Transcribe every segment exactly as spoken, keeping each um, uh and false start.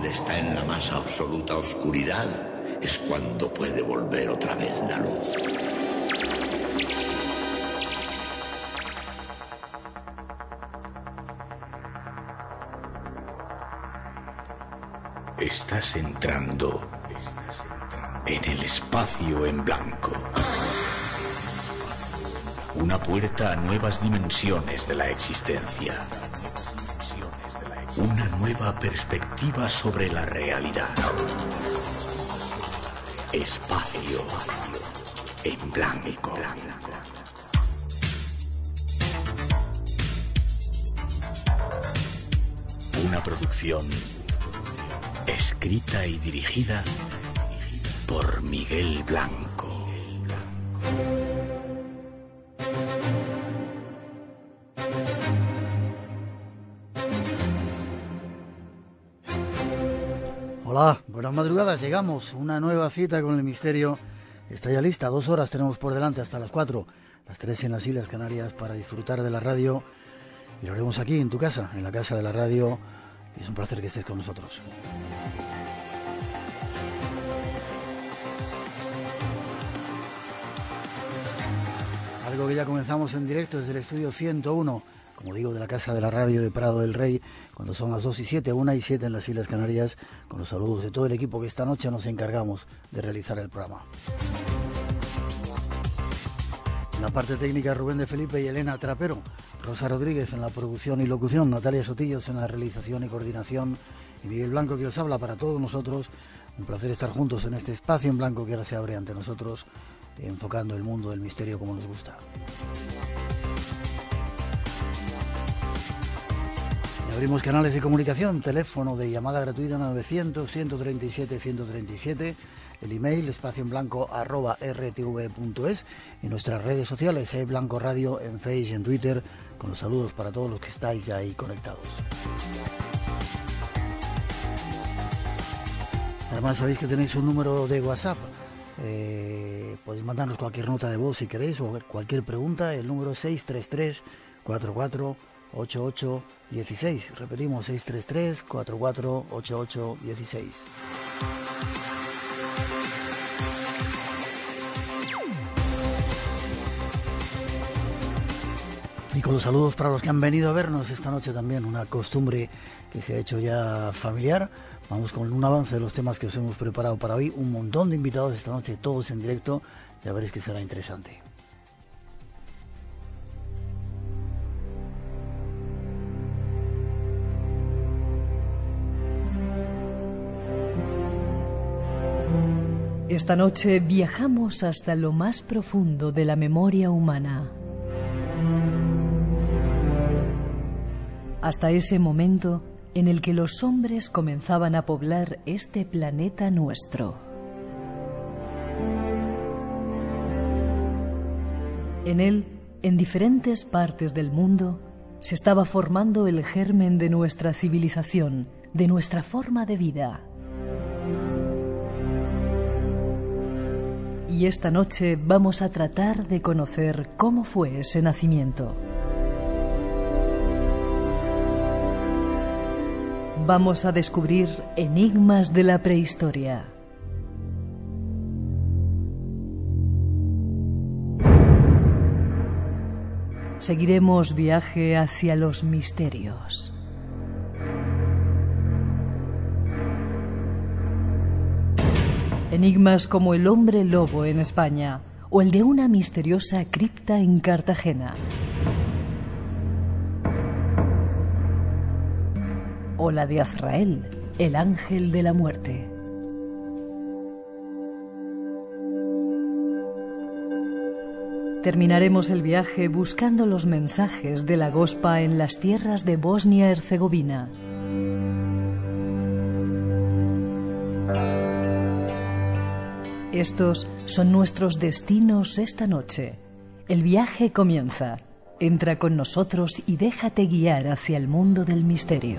él está en la más absoluta oscuridad, es cuando puede volver otra vez la luz. Estás entrando en el espacio en blanco. Una puerta a nuevas dimensiones de la existencia. Una nueva perspectiva sobre la realidad. Espacio en blanco. Una producción escrita y dirigida por Miguel Blanco. Hola, buenas madrugadas, llegamos, una nueva cita con el misterio está ya lista, dos horas tenemos por delante hasta las cuatro, las tres en las Islas Canarias para disfrutar de la radio y lo haremos aquí en tu casa, en la casa de la radio y es un placer que estés con nosotros. Algo que ya comenzamos en directo desde el estudio ciento uno, como digo, de la Casa de la Radio de Prado del Rey, cuando son las dos y siete, una y siete en las Islas Canarias, con los saludos de todo el equipo que esta noche nos encargamos de realizar el programa. En la parte técnica, Rubén de Felipe y Elena Trapero, Rosa Rodríguez en la producción y locución, Natalia Sotillos en la realización y coordinación, y Miguel Blanco que os habla para todos nosotros. Un placer estar juntos en este espacio en blanco que ahora se abre ante nosotros, enfocando el mundo del misterio como nos gusta. Y abrimos canales de comunicación, teléfono de llamada gratuita novecientos, ciento treinta y siete, ciento treinta y siete, el email espacio en blanco arroba r t v punto es y nuestras redes sociales, e Blanco Radio en Facebook y en Twitter, con los saludos para todos los que estáis ya ahí conectados. Además sabéis que tenéis un número de WhatsApp. Eh, podéis mandarnos cualquier nota de voz si queréis o cualquier pregunta, el número seis tres tres, cuatro cuatro ocho ocho uno seis, repetimos seis tres tres, cuatro cuatro ocho ocho uno seis. Y con los saludos para los que han venido a vernos esta noche también, una costumbre que se ha hecho ya familiar. Vamos con un avance de los temas que os hemos preparado para hoy. Un montón de invitados esta noche, todos en directo. Ya veréis que será interesante. Esta noche viajamos hasta lo más profundo de la memoria humana. Hasta ese momento en el que los hombres comenzaban a poblar este planeta nuestro. En él, en diferentes partes del mundo, se estaba formando el germen de nuestra civilización, de nuestra forma de vida. Y esta noche vamos a tratar de conocer cómo fue ese nacimiento. Vamos a descubrir enigmas de la prehistoria. Seguiremos viaje hacia los misterios. Enigmas como el hombre lobo en España o el de una misteriosa cripta en Cartagena. O la de Azrael, el ángel de la muerte. Terminaremos el viaje buscando los mensajes de la Gospa en las tierras de Bosnia-Herzegovina. Estos son nuestros destinos esta noche. El viaje comienza. Entra con nosotros y déjate guiar hacia el mundo del misterio.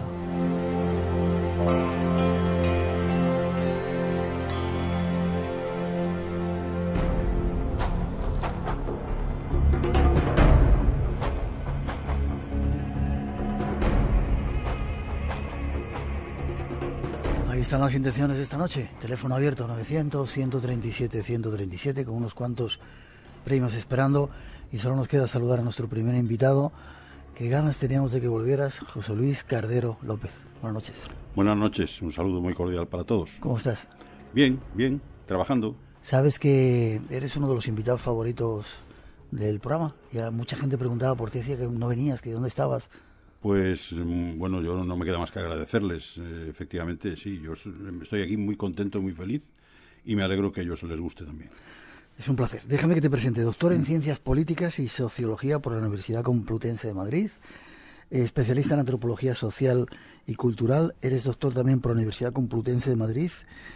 están las intenciones de esta noche. Teléfono abierto novecientos, ciento treinta y siete, ciento treinta y siete, con unos cuantos premios esperando. Y solo nos queda saludar a nuestro primer invitado. Qué ganas teníamos de que volvieras, José Luis Cardero López. Buenas noches. Buenas noches, un saludo muy cordial para todos. ¿Cómo estás? Bien, bien, trabajando. Sabes que eres uno de los invitados favoritos del programa. Ya mucha gente preguntaba por ti, decía que no venías, que dónde estabas. Pues bueno, yo no me queda más que agradecerles. Eh, efectivamente, sí, yo estoy aquí muy contento, muy feliz y me alegro que a ellos les guste también. Es un placer. Déjame que te presente. Doctor en Ciencias Políticas y Sociología por la Universidad Complutense de Madrid, eh, especialista en Antropología Social y Cultural. Eres doctor también por la Universidad Complutense de Madrid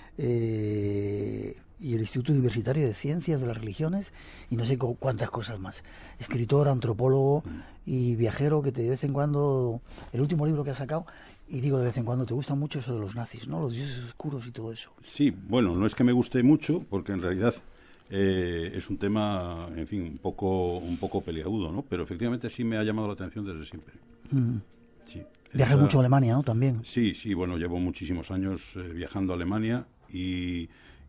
eh, y el Instituto Universitario de Ciencias de las Religiones y no sé cu- cuántas cosas más. Escritor, antropólogo y viajero que te, de vez en cuando, el último libro que has sacado, y digo de vez en cuando, te gusta mucho eso de los nazis, ¿no? Los dioses oscuros y todo eso. Sí, bueno, no es que me guste mucho, porque en realidad eh, es un tema, en fin, un poco, un poco peliagudo, ¿no? Pero efectivamente sí me ha llamado la atención desde siempre. Mm. Sí. Viajas Esa... mucho a Alemania, ¿no? También. Sí, sí, bueno, llevo muchísimos años eh, viajando a Alemania y,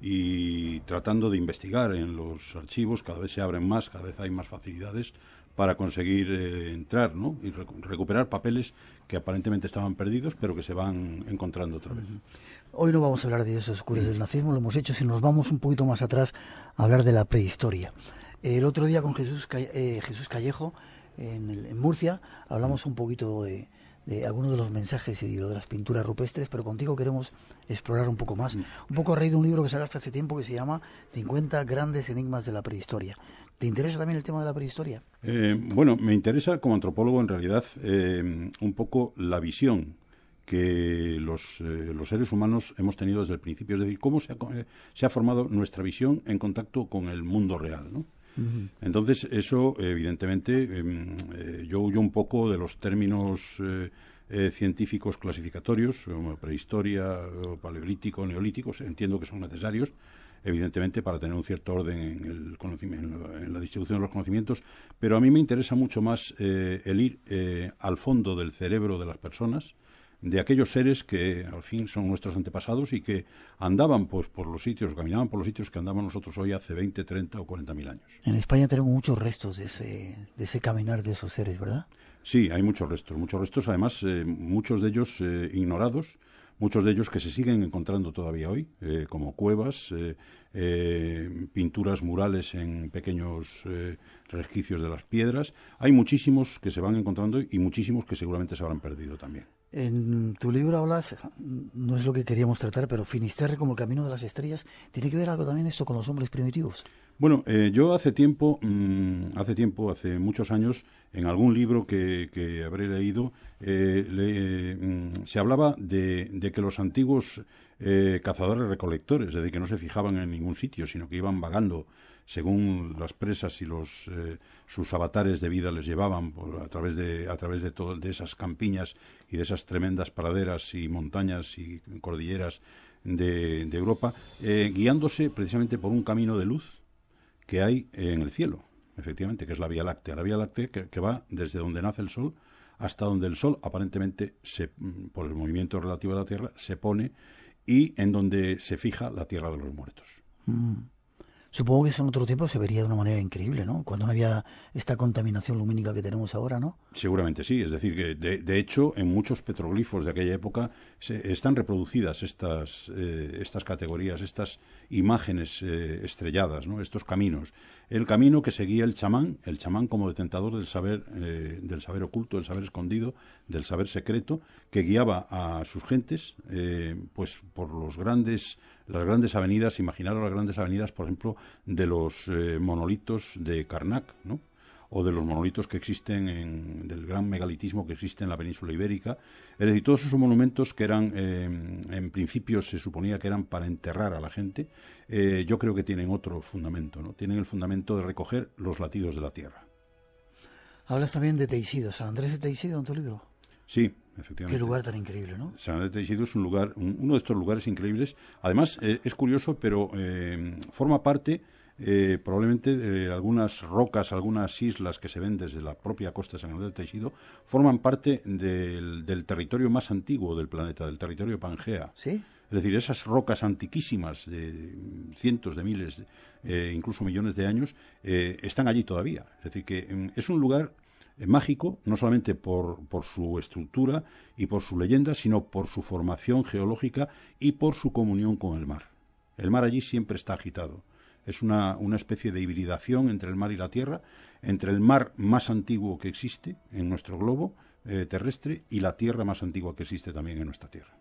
y tratando de investigar en los archivos. Cada vez se abren más, cada vez hay más facilidades para conseguir eh, entrar, ¿no? Y rec- recuperar papeles que aparentemente estaban perdidos, pero que se van encontrando otra vez. Hoy no vamos a hablar de esos oscuros del nazismo, lo hemos hecho, si nos vamos un poquito más atrás a hablar de la prehistoria. El otro día con Jesús, eh, Jesús Callejo, en, el, en Murcia, hablamos un poquito de, de algunos de los mensajes y de, de las pinturas rupestres, pero contigo queremos explorar un poco más. Mm. Un poco a raíz de un libro que sacaste hace tiempo que se llama cincuenta grandes enigmas de la prehistoria. ¿Te interesa también el tema de la prehistoria? Eh, bueno, me interesa como antropólogo en realidad eh, un poco la visión que los, eh, los seres humanos hemos tenido desde el principio, es decir, cómo se ha, eh, se ha formado nuestra visión en contacto con el mundo real, ¿no? Uh-huh. Entonces, eso, evidentemente, eh, eh, yo huyo un poco de los términos eh, eh, científicos clasificatorios, como prehistoria, paleolítico, neolítico, entiendo que son necesarios, evidentemente, para tener un cierto orden en, el conocimiento, en la distribución de los conocimientos, pero a mí me interesa mucho más eh, el ir eh, al fondo del cerebro de las personas, de aquellos seres que al fin son nuestros antepasados y que andaban pues por los sitios, caminaban por los sitios que andamos nosotros hoy hace veinte, treinta o cuarenta mil años. En España tenemos muchos restos de ese, de ese caminar de esos seres, ¿verdad? Sí, hay muchos restos, muchos restos, además eh, muchos de ellos eh, ignorados, muchos de ellos que se siguen encontrando todavía hoy, eh, como cuevas, eh, eh, pinturas murales en pequeños eh, resquicios de las piedras. Hay muchísimos que se van encontrando y muchísimos que seguramente se habrán perdido también. En tu libro hablas, no es lo que queríamos tratar, pero Finisterre como el camino de las estrellas, ¿tiene que ver algo también esto con los hombres primitivos? Bueno, eh, yo hace tiempo, mmm, hace tiempo, hace muchos años, en algún libro que, que habré leído, eh, le, eh, se hablaba de, de que los antiguos eh, cazadores-recolectores, es decir, que no se fijaban en ningún sitio, sino que iban vagando según las presas y los eh, sus avatares de vida les llevaban por, a través de a través de todo, de esas campiñas y de esas tremendas praderas y montañas y cordilleras de, de Europa, eh, guiándose precisamente por un camino de luz que hay en el cielo, efectivamente, que es la Vía Láctea, la Vía Láctea que, que va desde donde nace el Sol hasta donde el Sol aparentemente, se, por el movimiento relativo de la Tierra, se pone y en donde se fija la Tierra de los muertos. Mm. Supongo que eso en otro tiempo se vería de una manera increíble, ¿no? Cuando no había esta contaminación lumínica que tenemos ahora, ¿no? Seguramente sí, es decir, que de, de hecho en muchos petroglifos de aquella época se, están reproducidas estas, eh, estas categorías, estas imágenes eh, estrelladas, ¿no? Estos caminos. El camino que seguía el chamán, el chamán como detentador del saber, eh, del saber oculto, del saber escondido, del saber secreto, que guiaba a sus gentes eh, pues por los grandes... las grandes avenidas, imaginaros las grandes avenidas, por ejemplo, de los eh, monolitos de Karnak, ¿no? O de los monolitos que existen, en, del gran megalitismo que existe en la península ibérica. Es decir, todos esos monumentos que eran, eh, en principio se suponía que eran para enterrar a la gente, eh, yo creo que tienen otro fundamento, ¿no? Tienen el fundamento de recoger los latidos de la tierra. Hablas también de Teixido, San Andrés de Teixido en tu libro. Sí, efectivamente. Qué lugar tan increíble, ¿no? San Andrés de Teixido es un lugar, un, uno de estos lugares increíbles. Además, eh, es curioso, pero eh, forma parte eh, probablemente de algunas rocas, algunas islas que se ven desde la propia costa de San Andrés de Teixido, forman parte del, del territorio más antiguo del planeta, del territorio Pangea. ¿Sí? Es decir, esas rocas antiquísimas de cientos de miles, eh, incluso millones de años, eh, están allí todavía. Es decir, que eh, es un lugar eh, mágico, no solamente por, por su estructura y por su leyenda, sino por su formación geológica y por su comunión con el mar. El mar allí siempre está agitado. Es una, una especie de hibridación entre el mar y la tierra, entre el mar más antiguo que existe en nuestro globo eh, terrestre y la tierra más antigua que existe también en nuestra tierra.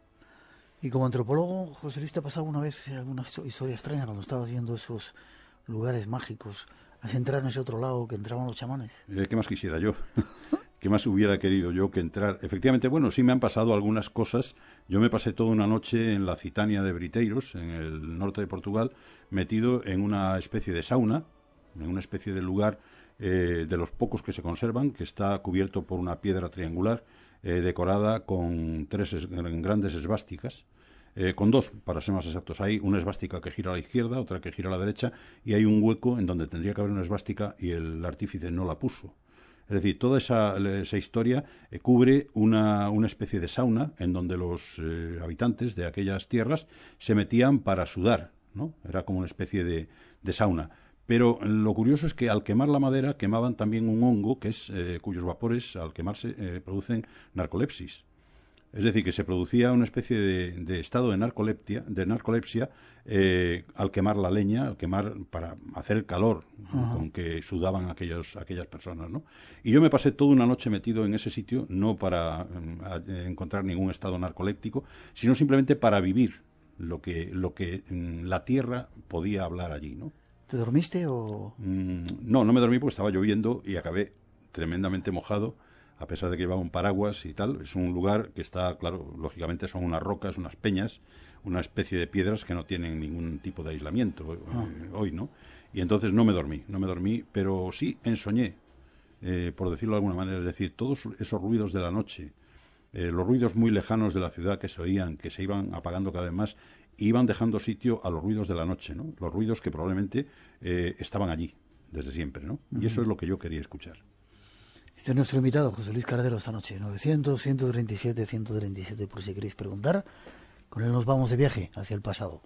Y como antropólogo, José Luis, ¿te ha pasado alguna vez alguna historia extraña cuando estabas viendo esos lugares mágicos? ¿Has entrado en ese otro lado que entraban los chamanes? Eh, ¿Qué más quisiera yo? ¿Qué más hubiera querido yo que entrar? Efectivamente, bueno, sí me han pasado algunas cosas. Yo me pasé toda una noche en la Citania de Briteiros, en el norte de Portugal, metido en una especie de sauna, en una especie de lugar eh, de los pocos que se conservan, que está cubierto por una piedra triangular, eh, decorada con tres es, grandes esvásticas, eh, con dos, para ser más exactos. Hay una esvástica que gira a la izquierda, otra que gira a la derecha, y hay un hueco en donde tendría que haber una esvástica y el artífice no la puso. Es decir, toda esa, esa historia eh, cubre una, una especie de sauna en donde los eh, habitantes de aquellas tierras se metían para sudar, ¿no? Era como una especie de, de sauna. Pero lo curioso es que al quemar la madera quemaban también un hongo que es eh, cuyos vapores al quemarse eh, producen narcolepsis. Es decir, que se producía una especie de, de estado de narcolepsia, de narcolepsia eh, al quemar la leña, al quemar para hacer el calor uh-huh. con que sudaban aquellos, aquellas personas, ¿no? Y yo me pasé toda una noche metido en ese sitio, no para eh, encontrar ningún estado narcoléptico, sino simplemente para vivir lo que, lo que mm, la tierra podía hablar allí, ¿no? ¿Te dormiste o...? Mm, no, no me dormí porque estaba lloviendo y acabé tremendamente mojado, a pesar de que llevaba un paraguas y tal. Es un lugar que está, claro, lógicamente son unas rocas, unas peñas, una especie de piedras que no tienen ningún tipo de aislamiento ah. eh, hoy, ¿no? Y entonces no me dormí, no me dormí, pero sí ensoñé, eh, por decirlo de alguna manera, es decir, todos esos ruidos de la noche, eh, los ruidos muy lejanos de la ciudad que se oían, que se iban apagando cada vez más, iban dejando sitio a los ruidos de la noche, ¿no? Los ruidos que probablemente eh, estaban allí desde siempre, ¿no? Uh-huh. Y eso es lo que yo quería escuchar. Este es nuestro invitado, José Luis Cardero, esta noche. novecientos, ciento treinta y siete, ciento treinta y siete, por si queréis preguntar. Con él nos vamos de viaje hacia el pasado.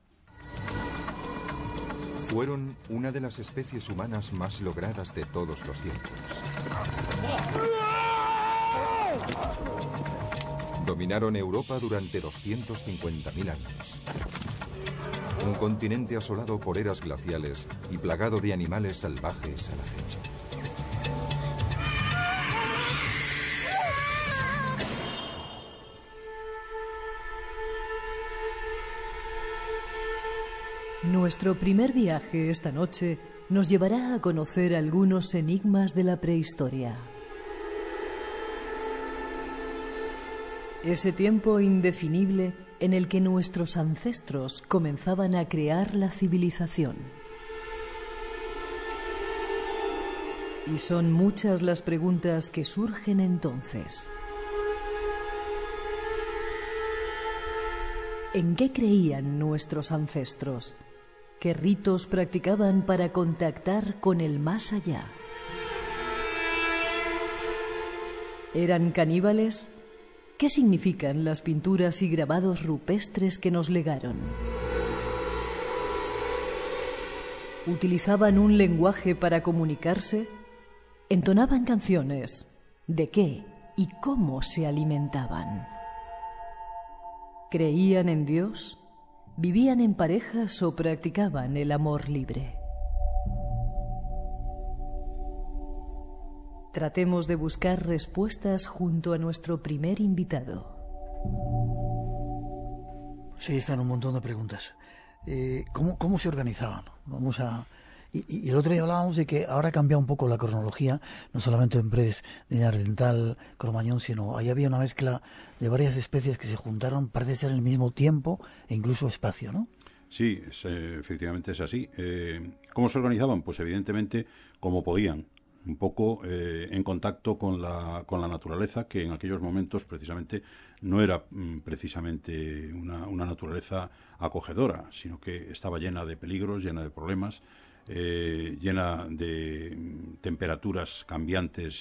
Fueron una de las especies humanas más logradas de todos los tiempos. Dominaron Europa durante doscientos cincuenta mil años. Un continente asolado por eras glaciales y plagado de animales salvajes al acecho. Nuestro primer viaje esta noche nos llevará a conocer algunos enigmas de la prehistoria. Ese tiempo indefinible en el que nuestros ancestros comenzaban a crear la civilización. Y son muchas las preguntas que surgen entonces. ¿En qué creían nuestros ancestros? ¿Qué ritos practicaban para contactar con el más allá? ¿Eran caníbales? ¿Qué significan las pinturas y grabados rupestres que nos legaron? ¿Utilizaban un lenguaje para comunicarse? ¿Entonaban canciones? ¿De qué y cómo se alimentaban? ¿Creían en Dios? ¿Vivían en parejas o practicaban el amor libre? Tratemos de buscar respuestas junto a nuestro primer invitado. Sí, están un montón de preguntas. Eh, ¿cómo, ¿Cómo se organizaban? Vamos a... Y, y el otro día hablábamos de que ahora ha cambiado un poco la cronología, no solamente en Pres de Neandertal, Cromañón, sino ahí había una mezcla de varias especies que se juntaron, parece ser en el mismo tiempo e incluso espacio, ¿no? Sí, es, eh, efectivamente es así. Eh, ¿Cómo se organizaban? Pues evidentemente como podían, un poco eh, en contacto con la, con la naturaleza, que en aquellos momentos precisamente no era mm, precisamente una, una naturaleza acogedora, sino que estaba llena de peligros, llena de problemas, Eh, llena de temperaturas cambiantes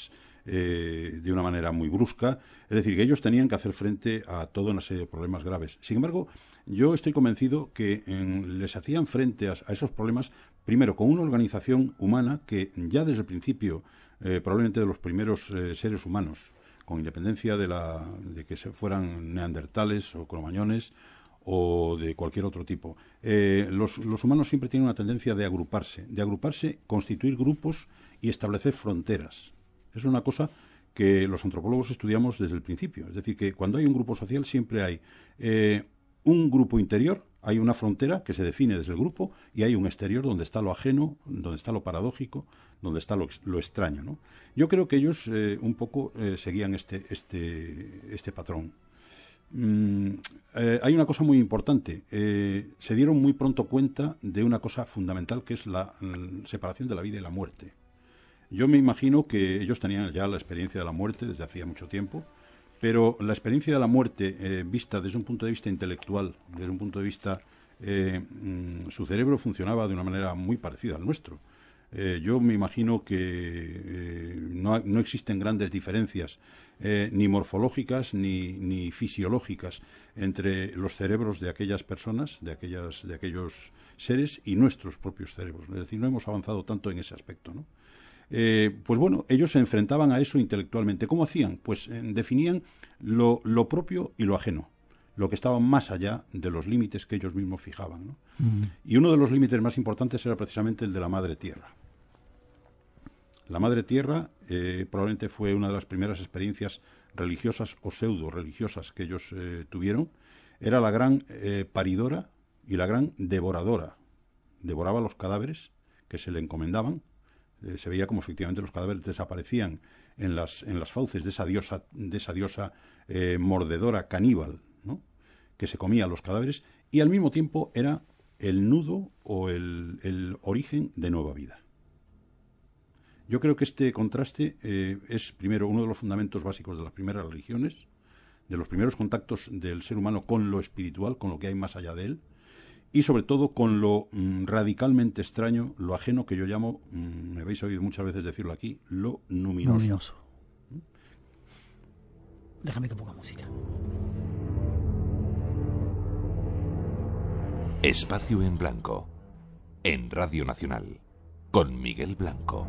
eh, de una manera muy brusca. Es decir, que ellos tenían que hacer frente a toda una serie de problemas graves. Sin embargo, yo estoy convencido que en, les hacían frente a, a esos problemas, primero, con una organización humana que ya desde el principio, eh, probablemente de los primeros eh, seres humanos, con independencia de, la, de que se fueran neandertales o cromañones o de cualquier otro tipo. Eh, los, los humanos siempre tienen una tendencia de agruparse, de agruparse, constituir grupos y establecer fronteras. Es una cosa que los antropólogos estudiamos desde el principio. Es decir, que cuando hay un grupo social siempre hay eh, un grupo interior, hay una frontera que se define desde el grupo y hay un exterior donde está lo ajeno, donde está lo paradójico, donde está lo, lo extraño, ¿no? Yo creo que ellos eh, un poco eh, seguían este, este, este patrón. Mm, eh, hay una cosa muy importante. Eh, se dieron muy pronto cuenta de una cosa fundamental, que es la mm, separación de la vida y la muerte. Yo me imagino que ellos tenían ya la experiencia de la muerte desde hacía mucho tiempo, pero la experiencia de la muerte eh, vista desde un punto de vista intelectual, desde un punto de vista... Eh, mm, su cerebro funcionaba de una manera muy parecida al nuestro. Eh, yo me imagino que eh, no, no existen grandes diferencias eh, ni morfológicas ni, ni fisiológicas entre los cerebros de aquellas personas, de aquellas, de aquellos seres y nuestros propios cerebros. Es decir, no hemos avanzado tanto en ese aspecto, ¿no? Eh, pues bueno, ellos se enfrentaban a eso intelectualmente. ¿Cómo hacían? Pues eh, definían lo, lo propio y lo ajeno, lo que estaba más allá de los límites que ellos mismos fijaban, ¿no? Mm. Y uno de los límites más importantes era precisamente el de la Madre Tierra. La Madre Tierra eh, probablemente fue una de las primeras experiencias religiosas o pseudo-religiosas que ellos eh, tuvieron. Era la gran eh, paridora y la gran devoradora. Devoraba los cadáveres que se le encomendaban. Eh, se veía como efectivamente los cadáveres desaparecían en las, en las fauces de esa diosa, de esa diosa eh, mordedora caníbal, ¿no?, que se comía los cadáveres, y al mismo tiempo era el nudo o el, el origen de nueva vida. Yo creo que este contraste eh, es, primero, uno de los fundamentos básicos de las primeras religiones, de los primeros contactos del ser humano con lo espiritual, con lo que hay más allá de él, y sobre todo con lo mm, radicalmente extraño, lo ajeno, que yo llamo, mm, me habéis oído muchas veces decirlo aquí, lo luminoso. luminoso. ¿Mm? Déjame que ponga música. Espacio en Blanco, en Radio Nacional, con Miguel Blanco.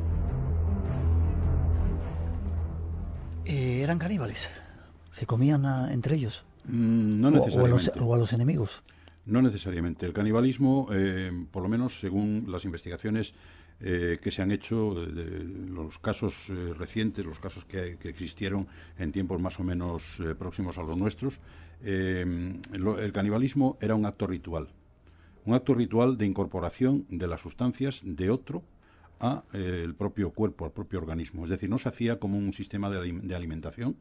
Eh, ¿Eran caníbales? ¿Se comían a, entre ellos? Mm, no necesariamente. O, o, a los, o a los enemigos. No necesariamente. El canibalismo, eh, por lo menos según las investigaciones eh, que se han hecho, de, de los casos eh, recientes, los casos que, que existieron en tiempos más o menos eh, próximos a los nuestros, eh, lo, el canibalismo era un acto ritual. Un acto ritual de incorporación de las sustancias de otro a eh, el propio cuerpo, al propio organismo. Es decir, no se hacía como un sistema de, de alimentación,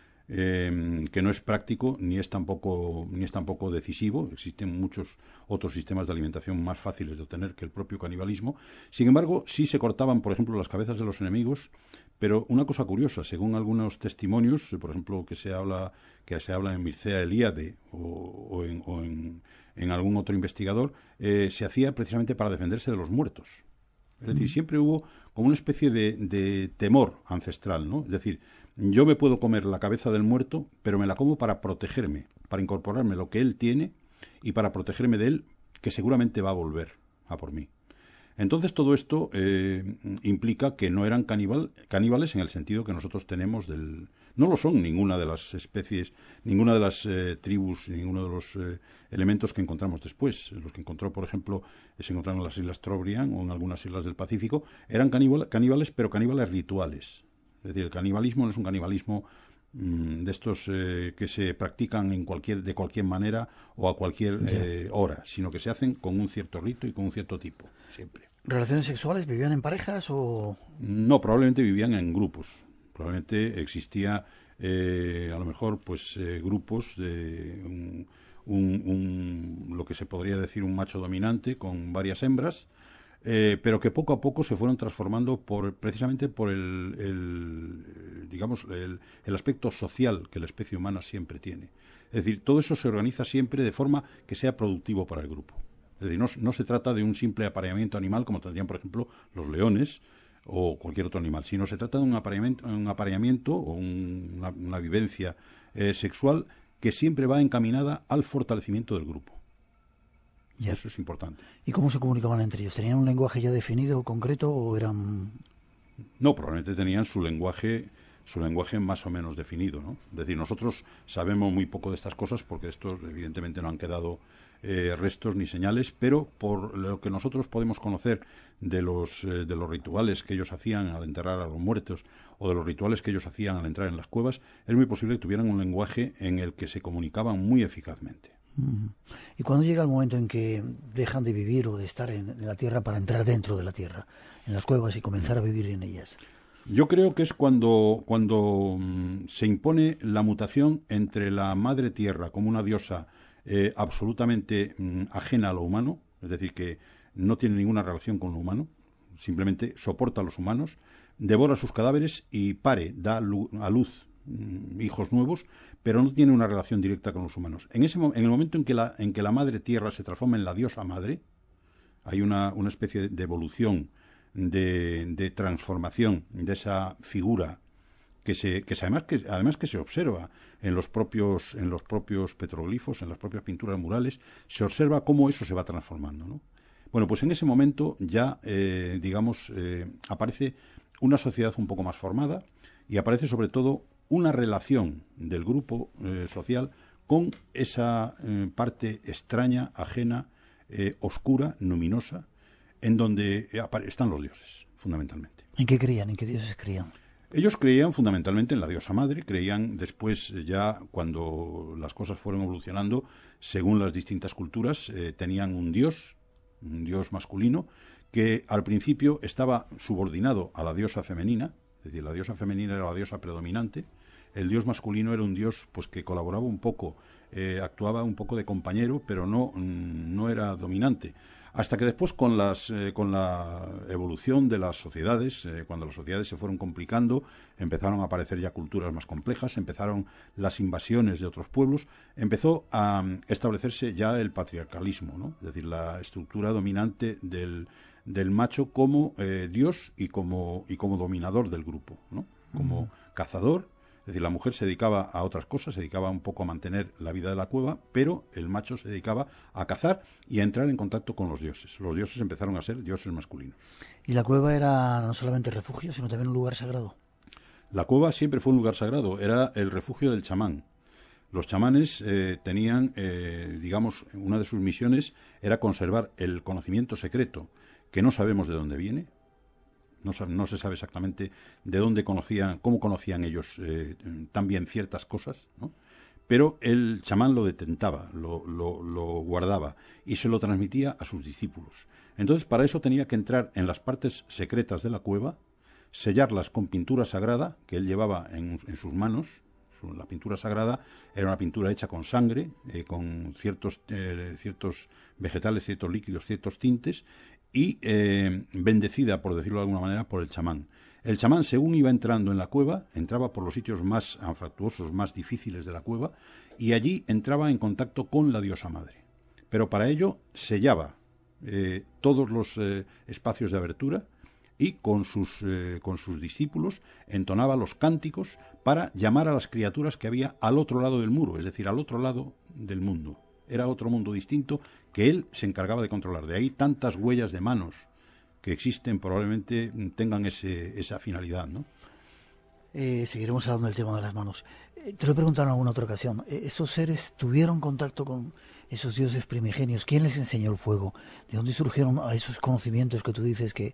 Eh, que no es práctico ni es tampoco ni es tampoco decisivo. Existen muchos otros sistemas de alimentación más fáciles de obtener que el propio canibalismo. Sin embargo, sí se cortaban, por ejemplo, las cabezas de los enemigos, pero una cosa curiosa, según algunos testimonios, por ejemplo, que se habla que se habla en Mircea Eliade o, o, en, o en, en algún otro investigador, eh, se hacía precisamente para defenderse de los muertos. Es decir, mm. siempre hubo como una especie de, de temor ancestral, ¿no? Es decir, yo me puedo comer la cabeza del muerto, pero me la como para protegerme, para incorporarme lo que él tiene y para protegerme de él, que seguramente va a volver a por mí. Entonces todo esto eh, implica que no eran caníbal, caníbales en el sentido que nosotros tenemos del... No lo son ninguna de las especies, ninguna de las eh, tribus, ninguno de los eh, elementos que encontramos después. Los que encontró, por ejemplo, se encontraron en las Islas Trobriand o en algunas islas del Pacífico, eran caníbal, caníbales, pero caníbales rituales. Es decir, el canibalismo no es un canibalismo mmm, de estos eh, que se practican en cualquier, de cualquier manera o a cualquier eh, hora, sino que se hacen con un cierto rito y con un cierto tipo, siempre. ¿Relaciones sexuales? ¿Vivían en parejas o...? No, probablemente vivían en grupos. Probablemente existía, eh, a lo mejor, pues eh, grupos de un, un, un, lo que se podría decir un macho dominante con varias hembras, Eh, pero que poco a poco se fueron transformando por precisamente por el, el digamos el, el aspecto social que la especie humana siempre tiene. Es decir, todo eso se organiza siempre de forma que sea productivo para el grupo. Es decir, no, no se trata de un simple apareamiento animal como tendrían, por ejemplo, los leones o cualquier otro animal, sino se trata de un apareamiento, un apareamiento o un, una, una vivencia eh, sexual que siempre va encaminada al fortalecimiento del grupo. Ya. Eso es importante. ¿Y cómo se comunicaban entre ellos? ¿Tenían un lenguaje ya definido, concreto, o eran...? No, probablemente tenían su lenguaje su lenguaje más o menos definido, ¿no? Es decir, nosotros sabemos muy poco de estas cosas porque estos evidentemente no han quedado eh, restos ni señales, pero por lo que nosotros podemos conocer de los eh, de los rituales que ellos hacían al enterrar a los muertos o de los rituales que ellos hacían al entrar en las cuevas, es muy posible que tuvieran un lenguaje en el que se comunicaban muy eficazmente. ¿Y cuándo llega el momento en que dejan de vivir o de estar en, en la tierra para entrar dentro de la tierra, en las cuevas, y comenzar a vivir en ellas? Yo creo que es cuando, cuando mmm, se impone la mutación entre la madre tierra como una diosa eh, absolutamente mmm, ajena a lo humano, es decir, que no tiene ninguna relación con lo humano, simplemente soporta a los humanos, devora sus cadáveres y pare, da lu- a luz mmm, hijos nuevos, pero no tiene una relación directa con los humanos. En ese en el momento en que la, en que la madre tierra se transforma en la diosa madre, hay una, una especie de evolución, de, de transformación de esa figura que se que se, además que además que se observa en los propios en los propios petroglifos, en las propias pinturas murales, se observa cómo eso se va transformando, ¿no? Bueno, pues en ese momento ya eh, digamos eh, aparece una sociedad un poco más formada y aparece sobre todo una relación del grupo eh, social con esa eh, parte extraña, ajena, eh, oscura, luminosa, en donde están los dioses, fundamentalmente. ¿En qué creían? ¿En qué dioses creían? Ellos creían fundamentalmente en la diosa madre, creían después, ya cuando las cosas fueron evolucionando, según las distintas culturas, eh, tenían un dios, un dios masculino, que al principio estaba subordinado a la diosa femenina, es decir, la diosa femenina era la diosa predominante, el dios masculino era un dios pues que colaboraba un poco, eh, actuaba un poco de compañero, pero no, no era dominante. Hasta que después, con las eh, con la evolución de las sociedades, eh, cuando las sociedades se fueron complicando, empezaron a aparecer ya culturas más complejas, empezaron las invasiones de otros pueblos, empezó a um, establecerse ya el patriarcalismo, ¿no? Es decir, la estructura dominante del, del macho como eh, dios y como, y como dominador del grupo, ¿no? Como mm. cazador. Es decir, la mujer se dedicaba a otras cosas, se dedicaba un poco a mantener la vida de la cueva, pero el macho se dedicaba a cazar y a entrar en contacto con los dioses. Los dioses empezaron a ser dioses masculinos. ¿Y la cueva era no solamente refugio, sino también un lugar sagrado? La cueva siempre fue un lugar sagrado, era el refugio del chamán. Los chamanes eh, tenían, eh, digamos, una de sus misiones era conservar el conocimiento secreto, que no sabemos de dónde viene. No, no se sabe exactamente de dónde conocían, cómo conocían ellos eh, tan bien ciertas cosas, ¿no? Pero el chamán lo detentaba, lo, lo, lo guardaba y se lo transmitía a sus discípulos. Entonces, para eso tenía que entrar en las partes secretas de la cueva, sellarlas con pintura sagrada que él llevaba en, en sus manos. La pintura sagrada era una pintura hecha con sangre, eh, con ciertos, eh, ciertos vegetales, ciertos líquidos, ciertos tintes, y eh, bendecida, por decirlo de alguna manera, por el chamán. El chamán, según iba entrando en la cueva, entraba por los sitios más anfractuosos, más difíciles de la cueva, y allí entraba en contacto con la diosa madre. Pero para ello sellaba eh, todos los eh, espacios de abertura y con sus, eh, con sus discípulos entonaba los cánticos para llamar a las criaturas que había al otro lado del muro, es decir, al otro lado del mundo. Era otro mundo distinto que él se encargaba de controlar. De ahí tantas huellas de manos que existen, probablemente tengan ese, esa finalidad, ¿no? Eh, seguiremos hablando del tema de las manos. Eh, te lo he preguntado en alguna otra ocasión. Eh, ¿Esos seres tuvieron contacto con esos dioses primigenios? ¿Quién les enseñó el fuego? ¿De dónde surgieron a esos conocimientos que tú dices que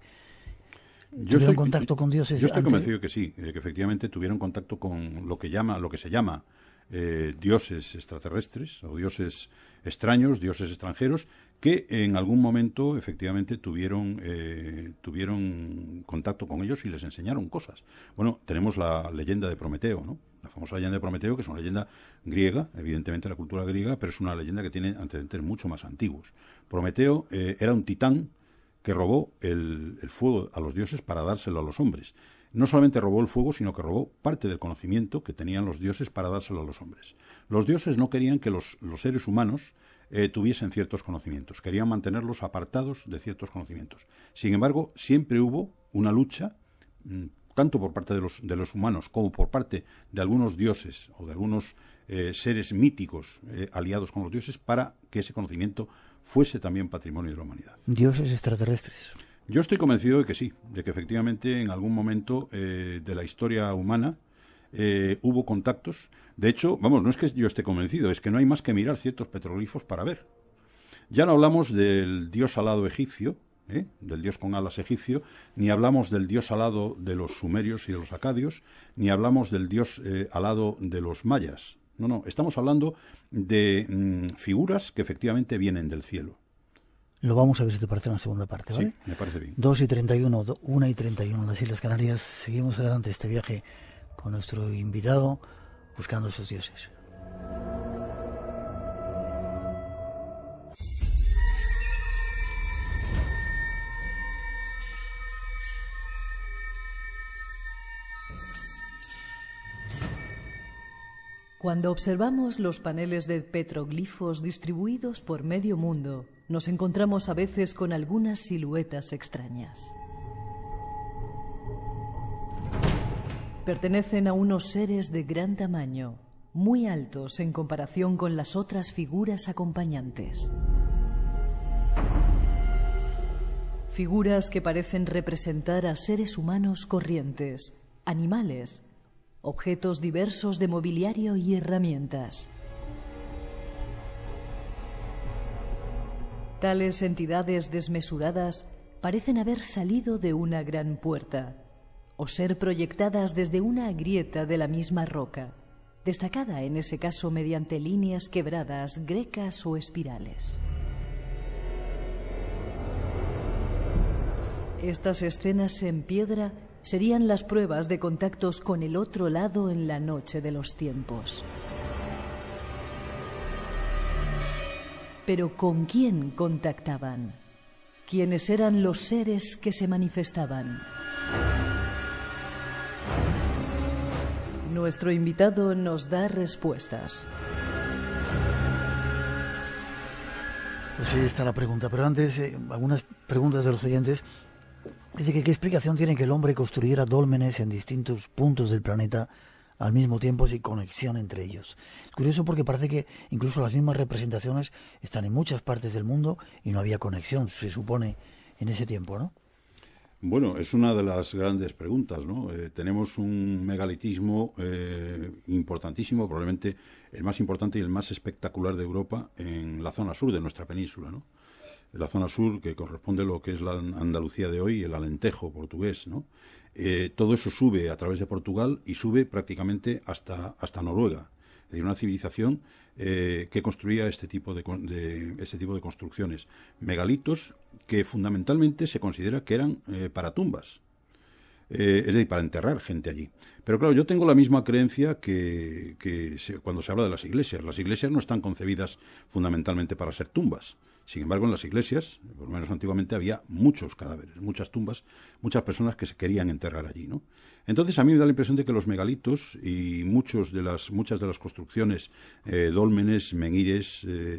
yo tuvieron estoy, contacto con dioses? Yo estoy antes? convencido que sí, eh, que efectivamente tuvieron contacto con lo que llama, lo que se llama eh, dioses extraterrestres o dioses extraños, dioses extranjeros, que en algún momento efectivamente tuvieron eh, tuvieron contacto con ellos y les enseñaron cosas. Bueno, tenemos la leyenda de Prometeo, ¿no? La famosa leyenda de Prometeo, que es una leyenda griega, evidentemente la cultura griega, pero es una leyenda que tiene antecedentes mucho más antiguos. Prometeo eh, era un titán que robó el, el fuego a los dioses para dárselo a los hombres. No solamente robó el fuego, sino que robó parte del conocimiento que tenían los dioses para dárselo a los hombres. Los dioses no querían que los, los seres humanos eh, tuviesen ciertos conocimientos, querían mantenerlos apartados de ciertos conocimientos. Sin embargo, siempre hubo una lucha, tanto por parte de los, de los humanos como por parte de algunos dioses o de algunos eh, seres míticos eh, aliados con los dioses, para que ese conocimiento fuese también patrimonio de la humanidad. ¿Dioses extraterrestres? Yo estoy convencido de que sí, de que efectivamente en algún momento eh, de la historia humana eh, hubo contactos. De hecho, vamos, no es que yo esté convencido, es que no hay más que mirar ciertos petroglifos para ver. Ya no hablamos del dios alado egipcio, ¿eh? del dios con alas egipcio, ni hablamos del dios alado de los sumerios y de los acadios, ni hablamos del dios eh, alado de los mayas. No, no, estamos hablando de mm, figuras que efectivamente vienen del cielo. Lo vamos a ver si te parece en la segunda parte, ¿vale? Sí, me parece bien. dos y treinta y uno, una y treinta y uno en las Islas Canarias. Seguimos adelante este viaje con nuestro invitado buscando esos dioses. Cuando observamos los paneles de petroglifos distribuidos por medio mundo, nos encontramos a veces con algunas siluetas extrañas. Pertenecen a unos seres de gran tamaño, muy altos en comparación con las otras figuras acompañantes. Figuras que parecen representar a seres humanos corrientes, animales, objetos diversos de mobiliario y herramientas. Tales entidades desmesuradas parecen haber salido de una gran puerta o ser proyectadas desde una grieta de la misma roca, destacada en ese caso mediante líneas quebradas, grecas o espirales. Estas escenas en piedra serían las pruebas de contactos con el otro lado en la noche de los tiempos. Pero ¿con quién contactaban? ¿Quiénes eran los seres que se manifestaban? Nuestro invitado nos da respuestas. Pues sí, está la pregunta, pero antes, eh, algunas preguntas de los oyentes. Dice que qué explicación tiene que el hombre construyera dólmenes en distintos puntos del planeta al mismo tiempo sin conexión entre ellos. Es curioso porque parece que incluso las mismas representaciones están en muchas partes del mundo y no había conexión, se supone, en ese tiempo, ¿no? Bueno, es una de las grandes preguntas, ¿no? Eh, tenemos un megalitismo eh, importantísimo, probablemente el más importante y el más espectacular de Europa en la zona sur de nuestra península, ¿no? La zona sur, que corresponde a lo que es la Andalucía de hoy, el Alentejo portugués, ¿no? Eh, todo eso sube a través de Portugal y sube prácticamente hasta, hasta Noruega. Es decir, una civilización eh, que construía este tipo de, de, este tipo de construcciones. Megalitos que fundamentalmente se considera que eran eh, para tumbas. Eh, es decir, para enterrar gente allí. Pero claro, yo tengo la misma creencia que, que se, cuando se habla de las iglesias. Las iglesias no están concebidas fundamentalmente para ser tumbas. Sin embargo, en las iglesias, por lo menos antiguamente, había muchos cadáveres, muchas tumbas, muchas personas que se querían enterrar allí, ¿no? Entonces, a mí me da la impresión de que los megalitos y muchos de las, muchas de las construcciones, eh, dólmenes, menhires, eh,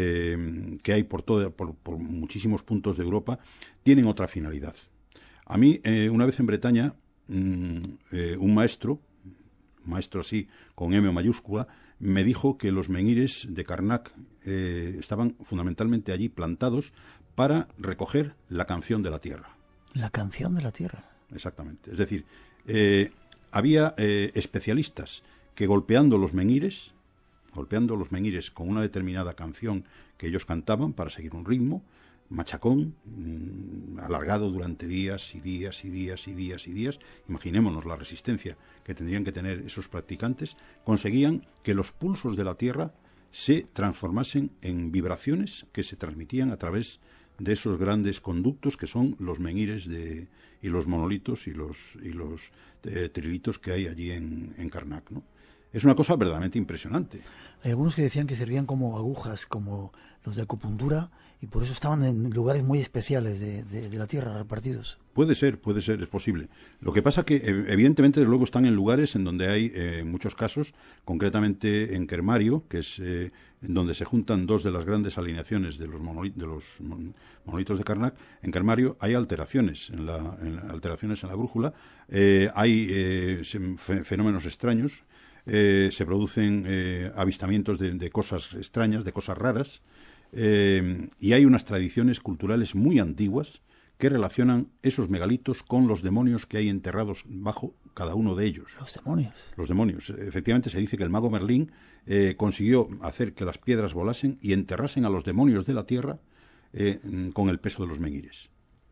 eh, que hay por, todo, por, por muchísimos puntos de Europa, tienen otra finalidad. A mí, eh, una vez en Bretaña, mmm, eh, un maestro, maestro así, con M mayúscula, me dijo que los menhires de Karnak eh, estaban fundamentalmente allí plantados para recoger la canción de la tierra. La canción de la tierra. Exactamente. Es decir, eh, había eh, especialistas que golpeando los menhires, golpeando los menhires con una determinada canción que ellos cantaban para seguir un ritmo, machacón, mmm, alargado durante días y días y días y días y días, imaginémonos la resistencia que tendrían que tener esos practicantes, conseguían que los pulsos de la tierra se transformasen en vibraciones que se transmitían a través de esos grandes conductos que son los menhires de, y los monolitos y los, y los eh, trilitos que hay allí en, en Karnak, ¿no? Es una cosa verdaderamente impresionante. Hay algunos que decían que servían como agujas, como los de acupuntura, y por eso estaban en lugares muy especiales de, de, de la Tierra repartidos. Puede ser, puede ser, es posible. Lo que pasa que, evidentemente, desde luego están en lugares en donde hay eh, muchos casos, concretamente en Kermario, que es eh, en donde se juntan dos de las grandes alineaciones de los, monoli- de los mon- monolitos de Karnak. En Kermario hay alteraciones en la, en la- alteraciones en la brújula, eh, hay eh, fe- fenómenos extraños, eh, se producen eh, avistamientos de, de cosas extrañas, de cosas raras, eh, y hay unas tradiciones culturales muy antiguas que relacionan esos megalitos con los demonios que hay enterrados bajo cada uno de ellos. Los demonios. Los demonios. Efectivamente, se dice que el mago Merlín eh, consiguió hacer que las piedras volasen y enterrasen a los demonios de la tierra eh, con el peso de los menhires.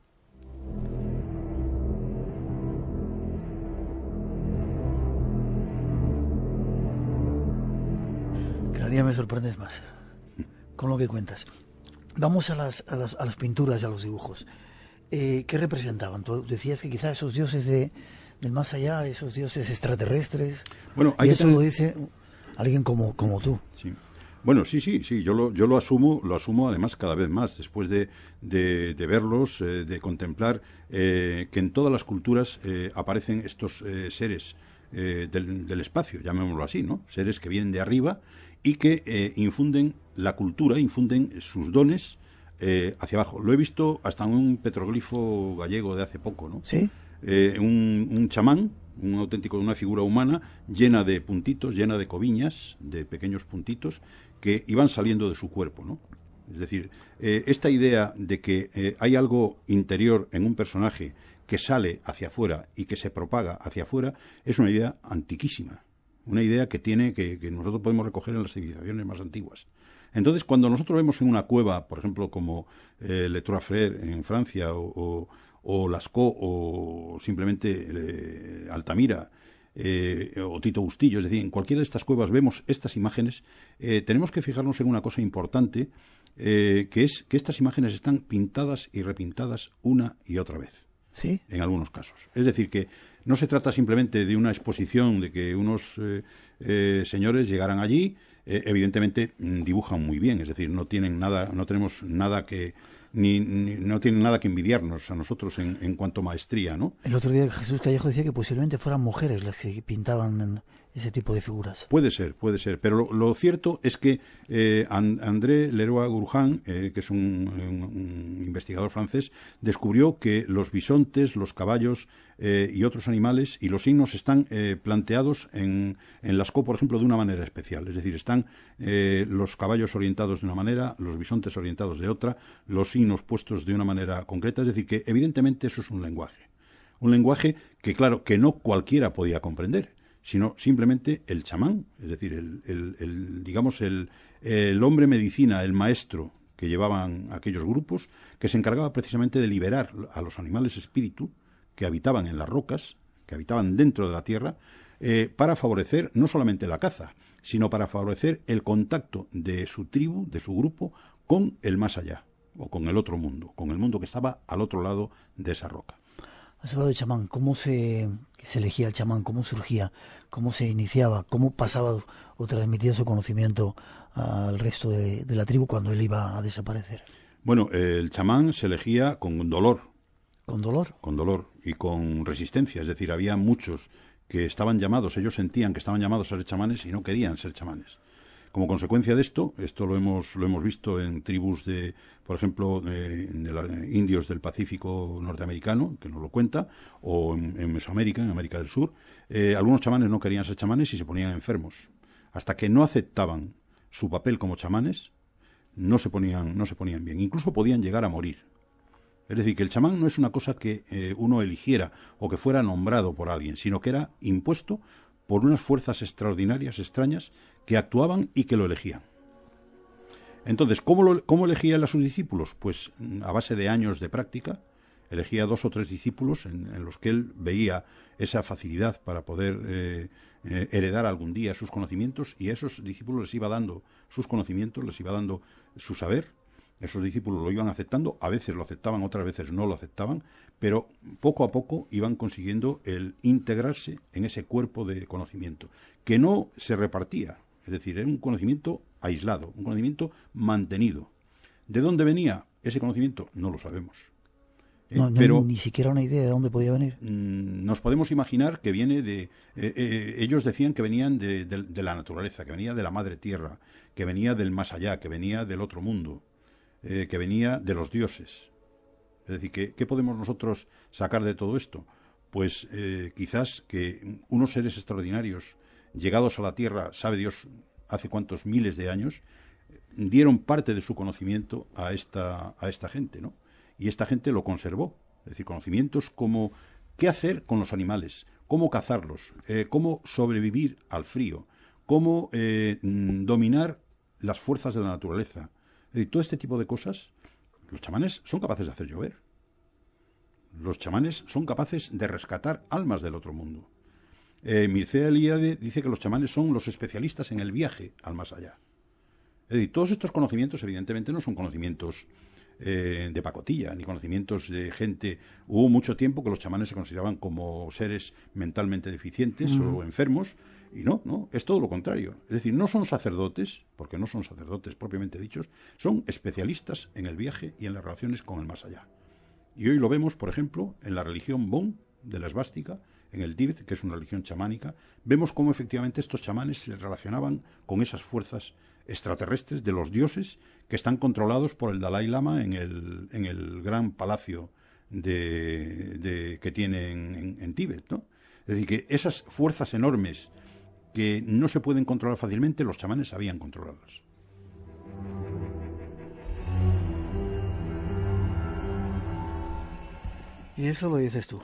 Cada día me sorprendes más con lo que cuentas. Vamos a las, a las, a las pinturas y a los dibujos. Eh, ¿Qué representaban? Tú decías que quizás esos dioses de, del más allá, esos dioses extraterrestres. Bueno, hay y que eso tener... lo dice alguien como, como tú. Sí. Bueno, sí, sí, sí, yo lo, yo lo asumo, lo asumo además cada vez más, después de, de, de verlos, eh, de contemplar eh, que en todas las culturas eh, aparecen estos eh, seres eh, del, del espacio, llamémoslo así, ¿no? Seres que vienen de arriba y que eh, infunden la cultura, infunden sus dones eh, hacia abajo. Lo he visto hasta en un petroglifo gallego de hace poco, ¿no? Sí. Eh, un, un chamán, un auténtico, una figura humana llena de puntitos, llena de coviñas, de pequeños puntitos que iban saliendo de su cuerpo, ¿no? Es decir, eh, esta idea de que eh, hay algo interior en un personaje que sale hacia afuera y que se propaga hacia afuera es una idea antiquísima, una idea que tiene que, que nosotros podemos recoger en las civilizaciones más antiguas. Entonces, cuando nosotros vemos en una cueva, por ejemplo, como eh, Le Trois Frères en Francia o, o, o Lascaux o simplemente eh, Altamira, Eh, o Tito Bustillo, es decir, en cualquiera de estas cuevas vemos estas imágenes, eh, tenemos que fijarnos en una cosa importante, eh, que es que estas imágenes están pintadas y repintadas una y otra vez. Sí. En algunos casos. Es decir, que no se trata simplemente de una exposición, de que unos eh, eh, señores llegaran allí, eh, evidentemente dibujan muy bien, es decir, no tienen nada, no tenemos nada que Ni, ni, no tienen nada que envidiarnos a nosotros en, en cuanto a maestría, ¿no? El otro día Jesús Callejo decía que posiblemente fueran mujeres las que pintaban en ese tipo de figuras. Puede ser, puede ser, pero lo, lo cierto es que eh, André Leroy-Gourhan, eh, que es un, un, un investigador francés, descubrió que los bisontes, los caballos eh, y otros animales y los signos están eh, planteados en, en Lascaux, por ejemplo, de una manera especial. Es decir, están eh, los caballos orientados de una manera, los bisontes orientados de otra, los signos puestos de una manera concreta. Es decir, que evidentemente eso es un lenguaje. Un lenguaje que, claro, que no cualquiera podía comprender, sino simplemente el chamán, es decir, el, el, el digamos, el, el hombre medicina, el maestro que llevaban aquellos grupos, que se encargaba precisamente de liberar a los animales espíritu que habitaban en las rocas, que habitaban dentro de la tierra, eh, para favorecer no solamente la caza, sino para favorecer el contacto de su tribu, de su grupo, con el más allá, o con el otro mundo, con el mundo que estaba al otro lado de esa roca. Has hablado de chamán, ¿cómo se, se elegía el chamán? ¿Cómo surgía? ¿Cómo se iniciaba? ¿Cómo pasaba o transmitía su conocimiento al resto de, de la tribu cuando él iba a desaparecer? Bueno, eh, el chamán se elegía con dolor. ¿Con dolor? Con dolor y con resistencia, es decir, había muchos que estaban llamados, ellos sentían que estaban llamados a ser chamanes y no querían ser chamanes. Como consecuencia de esto, esto lo hemos lo hemos visto en tribus de, por ejemplo, de, de los indios del Pacífico norteamericano, que nos lo cuenta, o en, en Mesoamérica, en América del Sur, eh, algunos chamanes no querían ser chamanes y se ponían enfermos. Hasta que no aceptaban su papel como chamanes, no se ponían, no se ponían bien. Incluso podían llegar a morir. Es decir, que el chamán no es una cosa que eh, uno eligiera o que fuera nombrado por alguien, sino que era impuesto por unas fuerzas extraordinarias, extrañas, que actuaban y que lo elegían. Entonces, ¿cómo, lo, cómo elegía él a sus discípulos? Pues a base de años de práctica, elegía dos o tres discípulos en, en los que él veía esa facilidad para poder eh, eh, heredar algún día sus conocimientos, y a esos discípulos les iba dando sus conocimientos, les iba dando su saber, Esos discípulos lo iban aceptando, a veces lo aceptaban, otras veces no lo aceptaban, pero poco a poco iban consiguiendo el integrarse en ese cuerpo de conocimiento, que no se repartía, es decir, era un conocimiento aislado, un conocimiento mantenido. ¿De dónde venía ese conocimiento? No lo sabemos. Eh, no, no pero hay ni siquiera una idea de dónde podía venir. Mmm, nos podemos imaginar que viene de... Eh, eh, ellos decían que venían de, de, de la naturaleza, que venía de la madre tierra, que venía del más allá, que venía del otro mundo. Eh, que venía de los dioses. Es decir, ¿qué, qué podemos nosotros sacar de todo esto? Pues eh, quizás que unos seres extraordinarios, llegados a la Tierra, sabe Dios hace cuántos miles de años, dieron parte de su conocimiento a esta, a esta gente, ¿no? Y esta gente lo conservó. Es decir, conocimientos como qué hacer con los animales, cómo cazarlos, eh, cómo sobrevivir al frío, cómo eh, dominar las fuerzas de la naturaleza. Es decir, todo este tipo de cosas, los chamanes son capaces de hacer llover. Los chamanes son capaces de rescatar almas del otro mundo. Eh, Mircea Eliade dice que los chamanes son los especialistas en el viaje al más allá. Es decir, todos estos conocimientos, evidentemente, no son conocimientos eh, de pacotilla, ni conocimientos de gente... Hubo mucho tiempo que los chamanes se consideraban como seres mentalmente deficientes mm. o enfermos, y no, no, es todo lo contrario. Es decir, no son sacerdotes, porque no son sacerdotes propiamente dichos, son especialistas en el viaje y en las relaciones con el más allá. Y hoy lo vemos, por ejemplo, en la religión Bon, de la esvástica, en el Tíbet, que es una religión chamánica, vemos cómo efectivamente estos chamanes se relacionaban con esas fuerzas extraterrestres de los dioses que están controlados por el Dalai Lama en el, en el gran palacio de, de, que tiene en, en, en Tíbet, ¿no? Es decir, que esas fuerzas enormes que no se pueden controlar fácilmente, los chamanes sabían controlarlas. Y eso lo dices tú.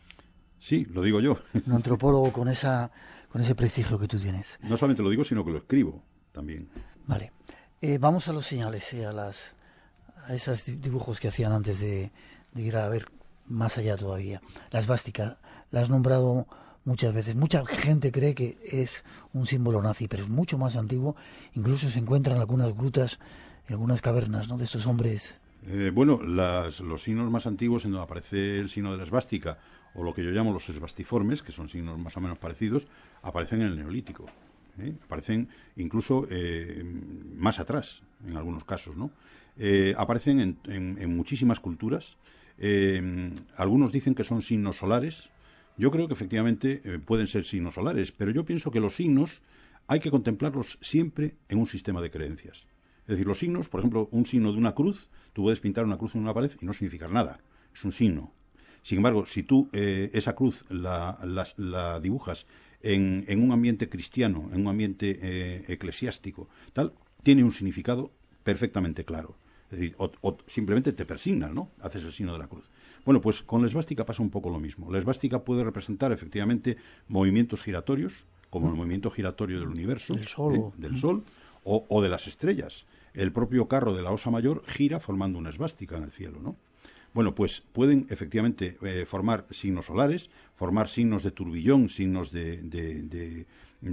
Sí, lo digo yo. Un antropólogo con esa con ese prestigio que tú tienes. No solamente lo digo, sino que lo escribo también. Vale. Eh, vamos a los señales, eh, a las a esos dibujos que hacían antes de, de ir a ver más allá todavía. La esvástica, la has nombrado muchas veces. Mucha gente cree que es un símbolo nazi, pero es mucho más antiguo. Incluso se encuentran algunas grutas, en algunas cavernas, ¿no?, de estos hombres. Eh, bueno, las, los signos más antiguos en donde aparece el signo de la esvástica, o lo que yo llamo los esvastiformes, que son signos más o menos parecidos, aparecen en el Neolítico. ¿eh? Aparecen incluso eh, más atrás, en algunos casos, ¿no? Eh, aparecen en, en, en muchísimas culturas. Eh, algunos dicen que son signos solares. Yo creo que efectivamente eh, pueden ser signos solares, pero yo pienso que los signos hay que contemplarlos siempre en un sistema de creencias. Es decir, los signos, por ejemplo, un signo de una cruz, tú puedes pintar una cruz en una pared y no significar nada, es un signo. Sin embargo, si tú eh, esa cruz la, la, la dibujas en, en un ambiente cristiano, en un ambiente eh, eclesiástico, tal, tiene un significado perfectamente claro. Es decir, o, o simplemente te persignas, ¿no? Haces el signo de la cruz. Bueno, pues con la esvástica pasa un poco lo mismo. La esvástica puede representar efectivamente movimientos giratorios, como el movimiento giratorio del universo, del sol, ¿eh? del sol o, o de las estrellas. El propio carro de la Osa Mayor gira formando una esvástica en el cielo, ¿no? Bueno, pues pueden efectivamente eh, formar signos solares, formar signos de turbillón, signos de, de, de,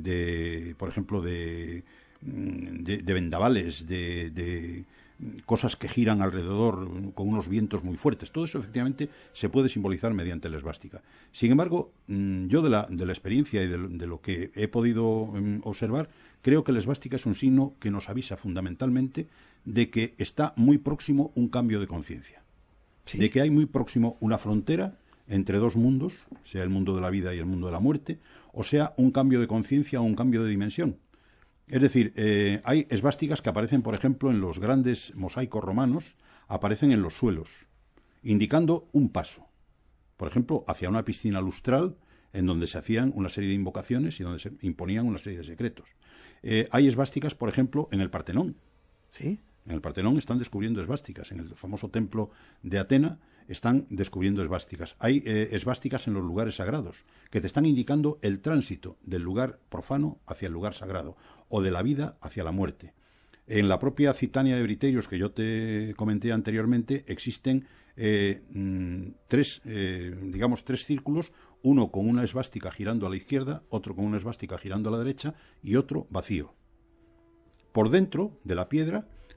de por ejemplo, de, de, de vendavales, de, de cosas que giran alrededor con unos vientos muy fuertes. Todo eso efectivamente se puede simbolizar mediante la esvástica. Sin embargo, yo de la, de la experiencia y de, de lo que he podido um, observar, creo que la esvástica es un signo que nos avisa fundamentalmente de que está muy próximo un cambio de conciencia. ¿Sí? De que hay muy próximo una frontera entre dos mundos, sea el mundo de la vida y el mundo de la muerte, o sea un cambio de conciencia o un cambio de dimensión. Es decir, eh, hay esvásticas que aparecen, por ejemplo, en los grandes mosaicos romanos, aparecen en los suelos, indicando un paso. Por ejemplo, hacia una piscina lustral en donde se hacían una serie de invocaciones y donde se imponían una serie de secretos. Eh, hay esvásticas, por ejemplo, en el Partenón. ¿Sí? En el Partenón están descubriendo esvásticas. En el famoso templo de Atena están descubriendo esvásticas. Hay eh, esvásticas en los lugares sagrados, que te están indicando el tránsito del lugar profano hacia el lugar sagrado, o de la vida hacia la muerte. En la propia Citania de Briterios, que yo te comenté anteriormente, existen eh, mm, tres, eh, digamos, tres círculos, uno con una esvástica girando a la izquierda, otro con una esvástica girando a la derecha y otro vacío. Por dentro de la piedra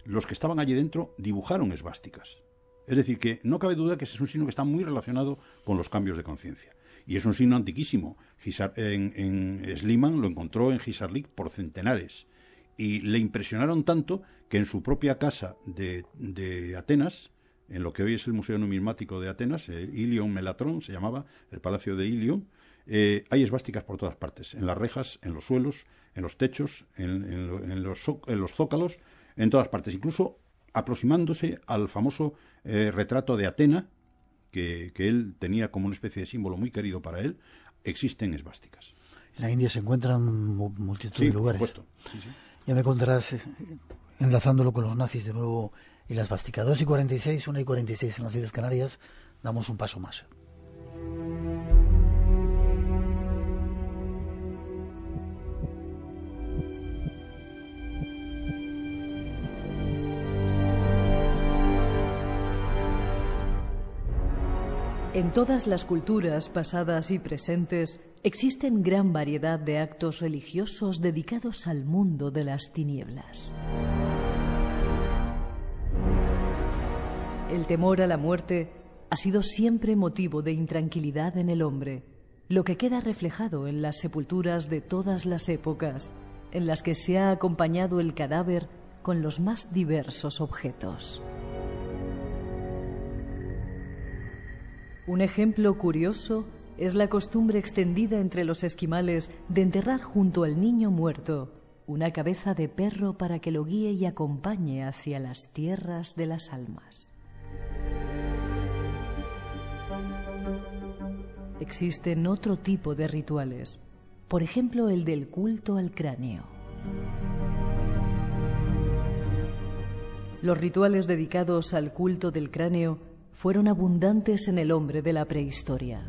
los que estaban allí dentro dibujaron esvásticas. Es decir, que no cabe duda que ese es un signo que está muy relacionado con los cambios de conciencia. Y es un signo antiquísimo. Hisar, en, en Schliemann lo encontró en Hisarlik por centenares. Y le impresionaron tanto que en su propia casa de, de Atenas, en lo que hoy es el Museo Numismático de Atenas, eh, Ilion Melatron se llamaba, el Palacio de Ilion, eh, hay esvásticas por todas partes, en las rejas, en los suelos, en los techos, en, en, en, los, en los zócalos, en todas partes, incluso aproximándose al famoso eh, retrato de Atena, que, que él tenía como una especie de símbolo muy querido para él, existen esvásticas. En la India se encuentran multitud sí, de lugares. Por supuesto. Sí, sí. Ya me contarás, eh, enlazándolo con los nazis de nuevo y la esvástica. dos y cuarenta y seis, una y cuarenta y seis en las Islas Canarias, damos un paso más. En todas las culturas pasadas y presentes existen gran variedad de actos religiosos dedicados al mundo de las tinieblas. El temor a la muerte ha sido siempre motivo de intranquilidad en el hombre, lo que queda reflejado en las sepulturas de todas las épocas, en las que se ha acompañado el cadáver con los más diversos objetos. Un ejemplo curioso es la costumbre extendida entre los esquimales de enterrar junto al niño muerto una cabeza de perro para que lo guíe y acompañe hacia las tierras de las almas. Existen otro tipo de rituales, por ejemplo el del culto al cráneo. Los rituales dedicados al culto del cráneo fueron abundantes en el hombre de la prehistoria.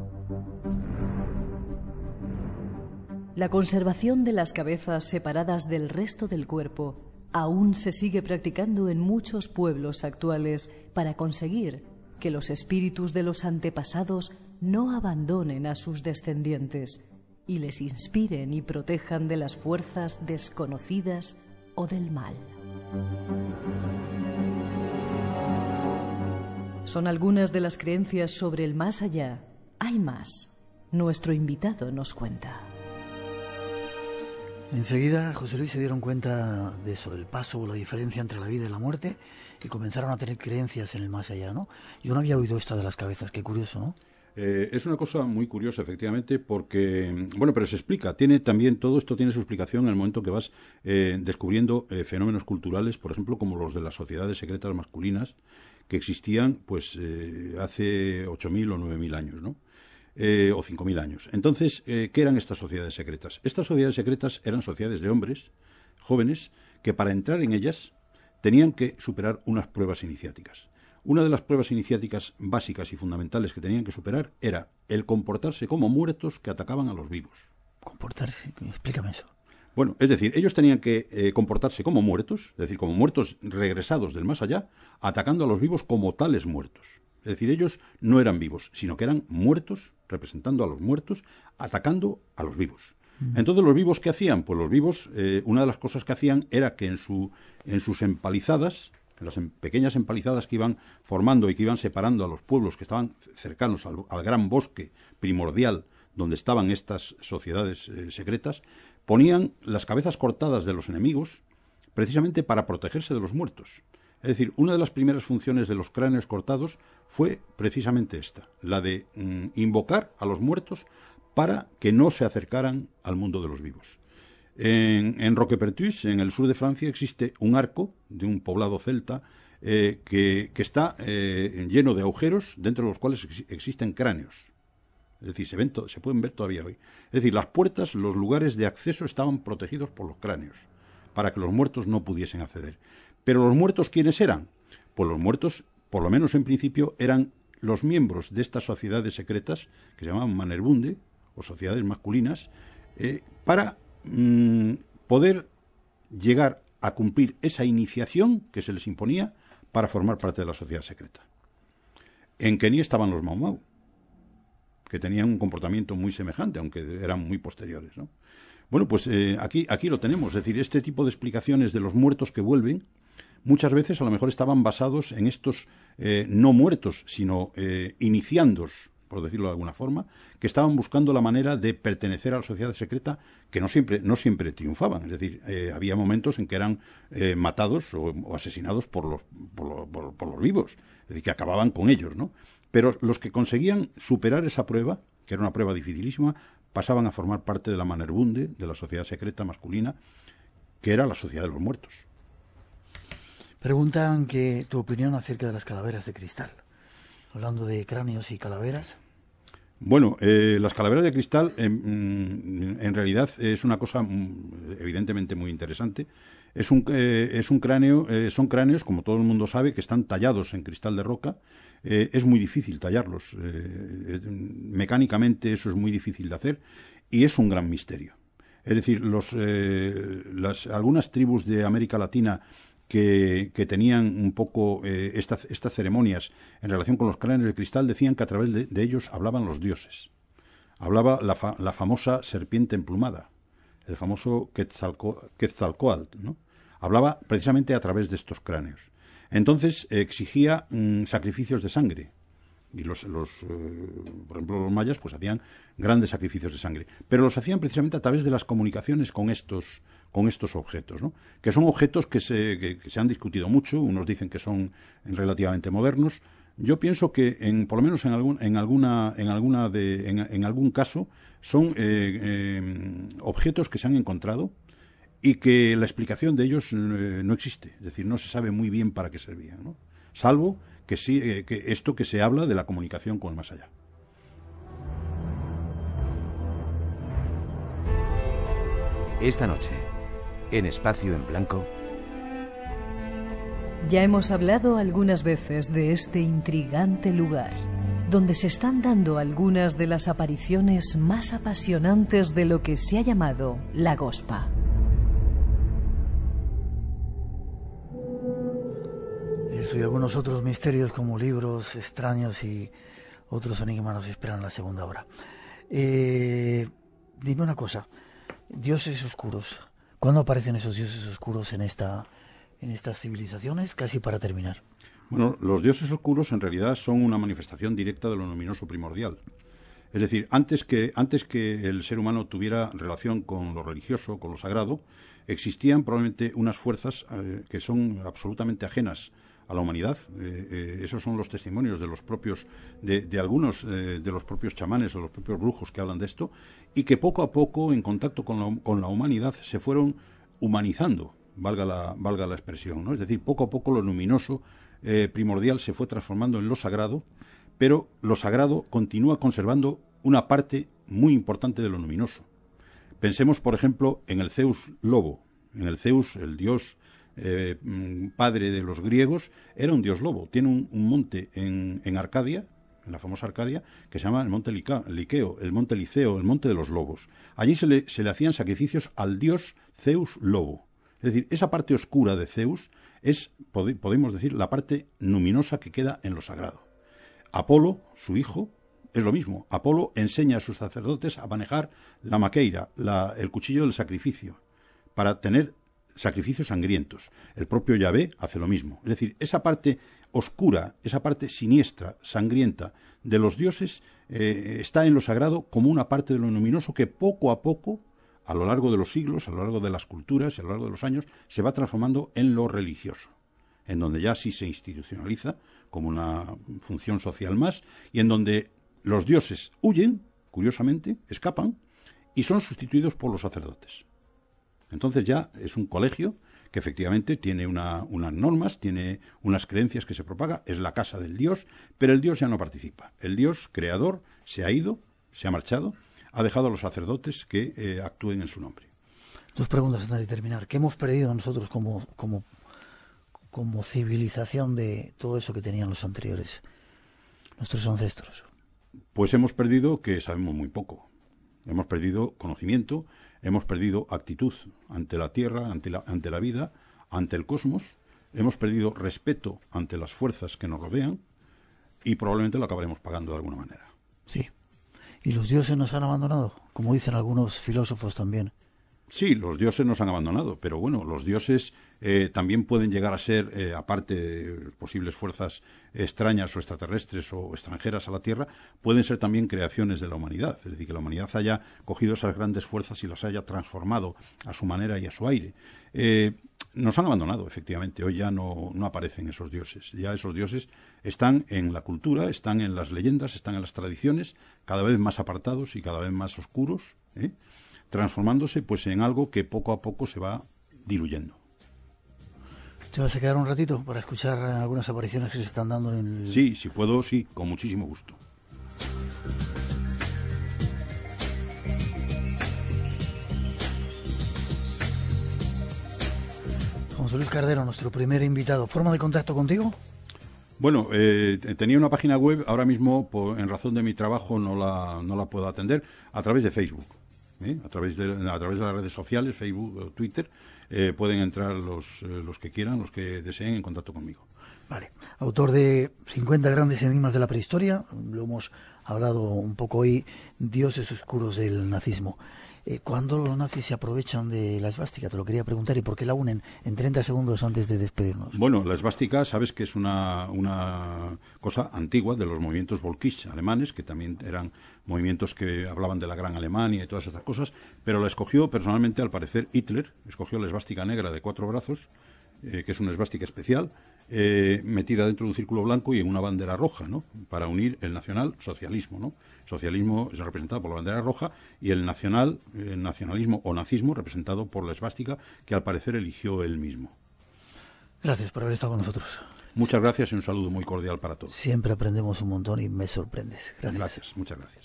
La conservación de las cabezas separadas del resto del cuerpo aún se sigue practicando en muchos pueblos actuales para conseguir que los espíritus de los antepasados no abandonen a sus descendientes y les inspiren y protejan de las fuerzas desconocidas o del mal. Son algunas de las creencias sobre el más allá. Hay más. Nuestro invitado nos cuenta. Enseguida, José Luis, se dieron cuenta de eso, del paso o la diferencia entre la vida y la muerte, y comenzaron a tener creencias en el más allá, ¿no? Yo no había oído esta de las cabezas, qué curioso, ¿no? Eh, es una cosa muy curiosa, efectivamente, porque, bueno, pero se explica, tiene también, todo esto tiene su explicación en el momento que vas eh, descubriendo eh, fenómenos culturales, por ejemplo, como los de las sociedades secretas masculinas, que existían pues eh, hace ocho mil o nueve mil años, ¿no? Eh, o cinco mil años. Entonces, eh, ¿qué eran estas sociedades secretas? Estas sociedades secretas eran sociedades de hombres jóvenes que para entrar en ellas tenían que superar unas pruebas iniciáticas. Una de las pruebas iniciáticas básicas y fundamentales que tenían que superar era el comportarse como muertos que atacaban a los vivos. ¿Comportarse? Explícame eso. Bueno, es decir, ellos tenían que eh, comportarse como muertos, es decir, como muertos regresados del más allá, atacando a los vivos como tales muertos. Es decir, ellos no eran vivos, sino que eran muertos, representando a los muertos, atacando a los vivos. Mm. Entonces, ¿los vivos qué hacían? Pues los vivos, eh, una de las cosas que hacían era que en, su, en sus empalizadas, en las em, pequeñas empalizadas que iban formando y que iban separando a los pueblos que estaban cercanos al, al gran bosque primordial donde estaban estas sociedades eh, secretas, ponían las cabezas cortadas de los enemigos precisamente para protegerse de los muertos. Es decir, una de las primeras funciones de los cráneos cortados fue precisamente esta, la de mm, invocar a los muertos para que no se acercaran al mundo de los vivos. En, en Roquepertuis, en el sur de Francia, existe un arco de un poblado celta eh, que, que está eh, lleno de agujeros dentro de los cuales ex- existen cráneos. Es decir, se, ven to- se pueden ver todavía hoy. Es decir, las puertas, los lugares de acceso estaban protegidos por los cráneos, para que los muertos no pudiesen acceder. ¿Pero los muertos quiénes eran? Pues los muertos, por lo menos en principio, eran los miembros de estas sociedades secretas, que se llamaban Manerbunde, o sociedades masculinas, eh, para mmm, poder llegar a cumplir esa iniciación que se les imponía para formar parte de la sociedad secreta. En Kenia estaban los Mau Mau, que tenían un comportamiento muy semejante, aunque eran muy posteriores, ¿no? Bueno, pues eh, aquí, aquí lo tenemos, es decir, este tipo de explicaciones de los muertos que vuelven muchas veces a lo mejor estaban basados en estos eh, no muertos, sino eh, iniciandos, por decirlo de alguna forma, que estaban buscando la manera de pertenecer a la sociedad secreta, que no siempre, no siempre triunfaban. Es decir, eh, había momentos en que eran eh, matados o, o asesinados por los, por, lo, por, por los vivos, es decir, que acababan con ellos, ¿no? Pero los que conseguían superar esa prueba, que era una prueba dificilísima, pasaban a formar parte de la Manerbunde, de la sociedad secreta masculina, que era la sociedad de los muertos. Preguntan que tu opinión acerca de las calaveras de cristal. Hablando de cráneos y calaveras. Bueno, eh, las calaveras de cristal eh, en realidad es una cosa evidentemente muy interesante. Es un, eh, es un cráneo, eh, son cráneos, como todo el mundo sabe, que están tallados en cristal de roca. Eh, es muy difícil tallarlos. Eh, eh, mecánicamente eso es muy difícil de hacer y es un gran misterio. Es decir, los, eh, las, algunas tribus de América Latina Que, que tenían un poco eh, estas, estas ceremonias en relación con los cráneos de cristal decían que a través de, de ellos hablaban los dioses. Hablaba la, fa, la famosa serpiente emplumada, el famoso Quetzalco, Quetzalcóatl, ¿no? Hablaba precisamente a través de estos cráneos. Entonces eh, exigía mm, sacrificios de sangre. Y los, los eh, por ejemplo, los mayas pues hacían grandes sacrificios de sangre. Pero los hacían precisamente a través de las comunicaciones con estos con estos objetos, ¿no? Que son objetos que se, que, que se han discutido mucho. Unos dicen que son relativamente modernos. Yo pienso que, en, por lo menos en, algún, en, alguna, en, alguna de, en, en algún caso, son eh, eh, objetos que se han encontrado y que la explicación de ellos eh, no existe. Es decir, no se sabe muy bien para qué servían, ¿no? Salvo que sí, eh, que esto que se habla de la comunicación con el más allá. Esta noche, en Espacio en Blanco. Ya hemos hablado algunas veces de este intrigante lugar, donde se están dando algunas de las apariciones más apasionantes de lo que se ha llamado la Gospa. Eso y algunos otros misterios como libros extraños y otros enigmas nos esperan en la segunda hora. Eh, dime una cosa, dioses oscuros. ¿Cuándo aparecen esos dioses oscuros en esta, en estas civilizaciones? Casi para terminar. Bueno, los dioses oscuros en realidad son una manifestación directa de lo luminoso primordial. Es decir, antes que, antes que el ser humano tuviera relación con lo religioso, con lo sagrado, existían probablemente unas fuerzas eh, que son absolutamente ajenas a la humanidad. Eh, eh, esos son los testimonios de los propios, de, de algunos eh, de los propios chamanes o los propios brujos que hablan de esto, y que poco a poco, en contacto con la, con la humanidad, se fueron humanizando, valga la, valga la expresión, ¿no? Es decir, poco a poco lo luminoso eh, primordial se fue transformando en lo sagrado, pero lo sagrado continúa conservando una parte muy importante de lo luminoso. Pensemos, por ejemplo, en el Zeus lobo. En el Zeus, el dios eh, padre de los griegos, era un dios lobo. Tiene un, un monte en, en Arcadia, en la famosa Arcadia, que se llama el monte Lica, Liqueo, el monte Liceo, el monte de los lobos. Allí se le, se le hacían sacrificios al dios Zeus lobo. Es decir, esa parte oscura de Zeus es, pod- podemos decir, la parte luminosa que queda en lo sagrado. Apolo, su hijo, es lo mismo. Apolo enseña a sus sacerdotes a manejar la maqueira, la, el cuchillo del sacrificio, para tener sacrificios sangrientos. El propio Yahvé hace lo mismo. Es decir, esa parte oscura, esa parte siniestra, sangrienta de los dioses eh, está en lo sagrado como una parte de lo luminoso que poco a poco, a lo largo de los siglos, a lo largo de las culturas, a lo largo de los años, se va transformando en lo religioso, en donde ya sí se institucionaliza como una función social más, y en donde los dioses huyen, curiosamente, escapan, y son sustituidos por los sacerdotes. Entonces ya es un colegio que efectivamente tiene una, unas normas, tiene unas creencias que se propaga, es la casa del dios, pero el dios ya no participa. El dios creador se ha ido, se ha marchado, ha dejado a los sacerdotes que eh, actúen en su nombre. Dos preguntas antes de terminar. ¿Qué hemos perdido nosotros como, como, como civilización de todo eso que tenían los anteriores, nuestros ancestros? Pues hemos perdido que sabemos muy poco. Hemos perdido conocimiento, hemos perdido actitud ante la tierra, ante la, ante la vida, ante el cosmos, hemos perdido respeto ante las fuerzas que nos rodean y probablemente lo acabaremos pagando de alguna manera. Sí. ¿Y los dioses nos han abandonado? Como dicen algunos filósofos también. Sí, los dioses nos han abandonado, pero bueno, los dioses eh, también pueden llegar a ser, eh, aparte de posibles fuerzas extrañas o extraterrestres o extranjeras a la Tierra, pueden ser también creaciones de la humanidad. Es decir, que la humanidad haya cogido esas grandes fuerzas y las haya transformado a su manera y a su aire. Eh, nos han abandonado, efectivamente. Hoy ya no, no aparecen esos dioses. Ya esos dioses están en la cultura, están en las leyendas, están en las tradiciones, cada vez más apartados y cada vez más oscuros, ¿eh? transformándose pues en algo que poco a poco se va diluyendo. ¿Te vas a quedar un ratito para escuchar algunas apariciones que se están dando en el... Sí, si puedo, sí, con muchísimo gusto. José Luis Cardero, nuestro primer invitado. ¿Forma de contacto contigo? Bueno, eh, tenía una página web, ahora mismo, por, en razón de mi trabajo, no la, no la puedo atender, a través de Facebook. ¿Eh? A través de a través de las redes sociales, Facebook o Twitter, eh, pueden entrar los, eh, los que quieran, los que deseen, en contacto conmigo. Vale. Autor de cincuenta grandes enigmas de la prehistoria, lo hemos hablado un poco hoy, dioses oscuros del nazismo. Eh, ¿Cuándo los nazis se aprovechan de la esvástica? Te lo quería preguntar, ¿y por qué la unen en treinta segundos antes de despedirnos? Bueno, la esvástica, sabes que es una, una cosa antigua de los movimientos Volkisch alemanes, que también eran movimientos que hablaban de la Gran Alemania y todas esas cosas, pero la escogió personalmente, al parecer, Hitler. Escogió la esvástica negra de cuatro brazos, eh, que es una esvástica especial, eh, metida dentro de un círculo blanco y en una bandera roja, ¿no? Para unir el nacional-socialismo, ¿no? Socialismo es representado por la bandera roja y el nacional, el nacionalismo o nazismo representado por la esvástica, que al parecer eligió él mismo. Gracias por haber estado con nosotros. Muchas gracias y un saludo muy cordial para todos. Siempre aprendemos un montón y me sorprendes. Gracias. Gracias, muchas gracias.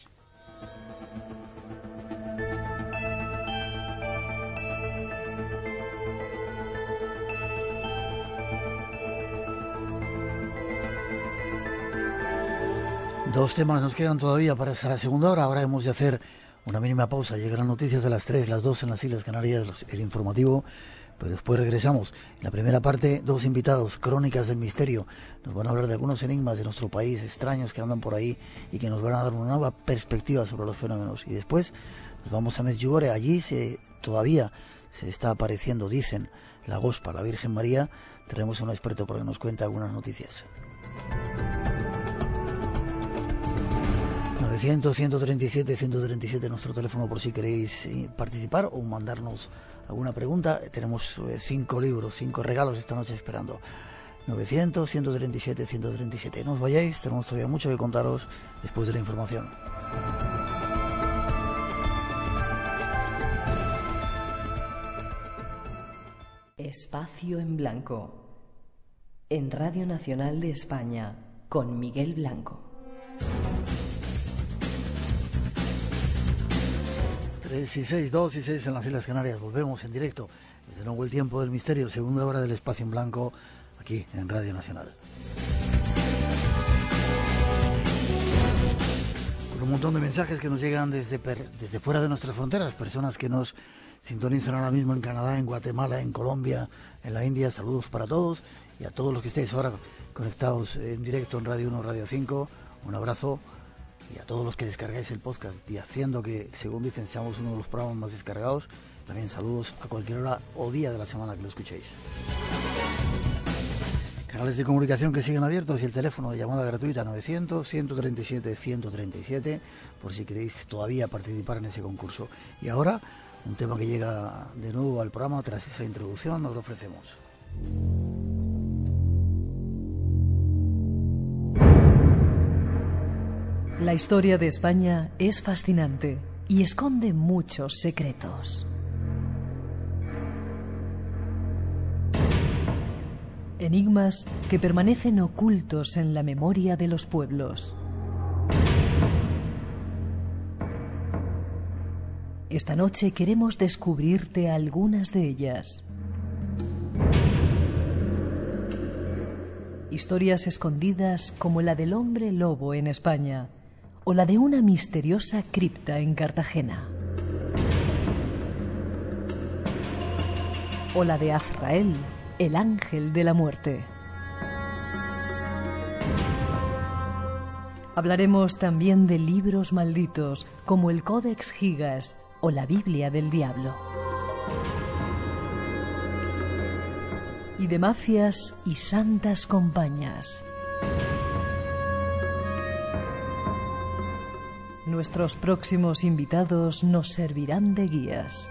Dos temas nos quedan todavía para esa segunda hora. Ahora hemos de hacer una mínima pausa. Llegarán noticias de las tres, las dos en las Islas Canarias, el informativo, pero después regresamos. En la primera parte, dos invitados, crónicas del misterio. Nos van a hablar de algunos enigmas de nuestro país, extraños que andan por ahí y que nos van a dar una nueva perspectiva sobre los fenómenos. Y después nos vamos a Medjugorje. Allí se, todavía se está apareciendo, dicen, la Gospa, la Virgen María. Tenemos a un experto para que nos cuente algunas noticias. novecientos, ciento treinta y siete, ciento treinta y siete, nuestro teléfono por si queréis participar o mandarnos alguna pregunta. Tenemos cinco libros, cinco regalos esta noche esperando. novecientos, ciento treinta y siete, ciento treinta y siete. No os vayáis, tenemos todavía mucho que contaros después de la información. Espacio en Blanco, en Radio Nacional de España, con Miguel Blanco. tres y seis, dos y seis en las Islas Canarias. Volvemos en directo desde nuevo el tiempo del misterio, segunda hora del Espacio en Blanco, aquí en Radio Nacional. Con un montón de mensajes que nos llegan desde, per, desde fuera de nuestras fronteras, personas que nos sintonizan ahora mismo en Canadá, en Guatemala, en Colombia, en la India. Saludos para todos y a todos los que estéis ahora conectados en directo en Radio uno, Radio cinco. Un abrazo. Y a todos los que descargáis el podcast y haciendo que, según dicen, seamos uno de los programas más descargados, también saludos a cualquier hora o día de la semana que lo escuchéis. Canales de comunicación que siguen abiertos y el teléfono de llamada gratuita novecientos, ciento treinta y siete, ciento treinta y siete, por si queréis todavía participar en ese concurso. Y ahora, un tema que llega de nuevo al programa tras esa introducción, nos lo ofrecemos. La historia de España es fascinante y esconde muchos secretos. Enigmas que permanecen ocultos en la memoria de los pueblos. Esta noche queremos descubrirte algunas de ellas. Historias escondidas como la del hombre lobo en España, o la de una misteriosa cripta en Cartagena, o la de Azrael, el ángel de la muerte. Hablaremos también de libros malditos como el Codex Gigas o la Biblia del Diablo. y de mafias y santas compañías. Nuestros próximos invitados nos servirán de guías.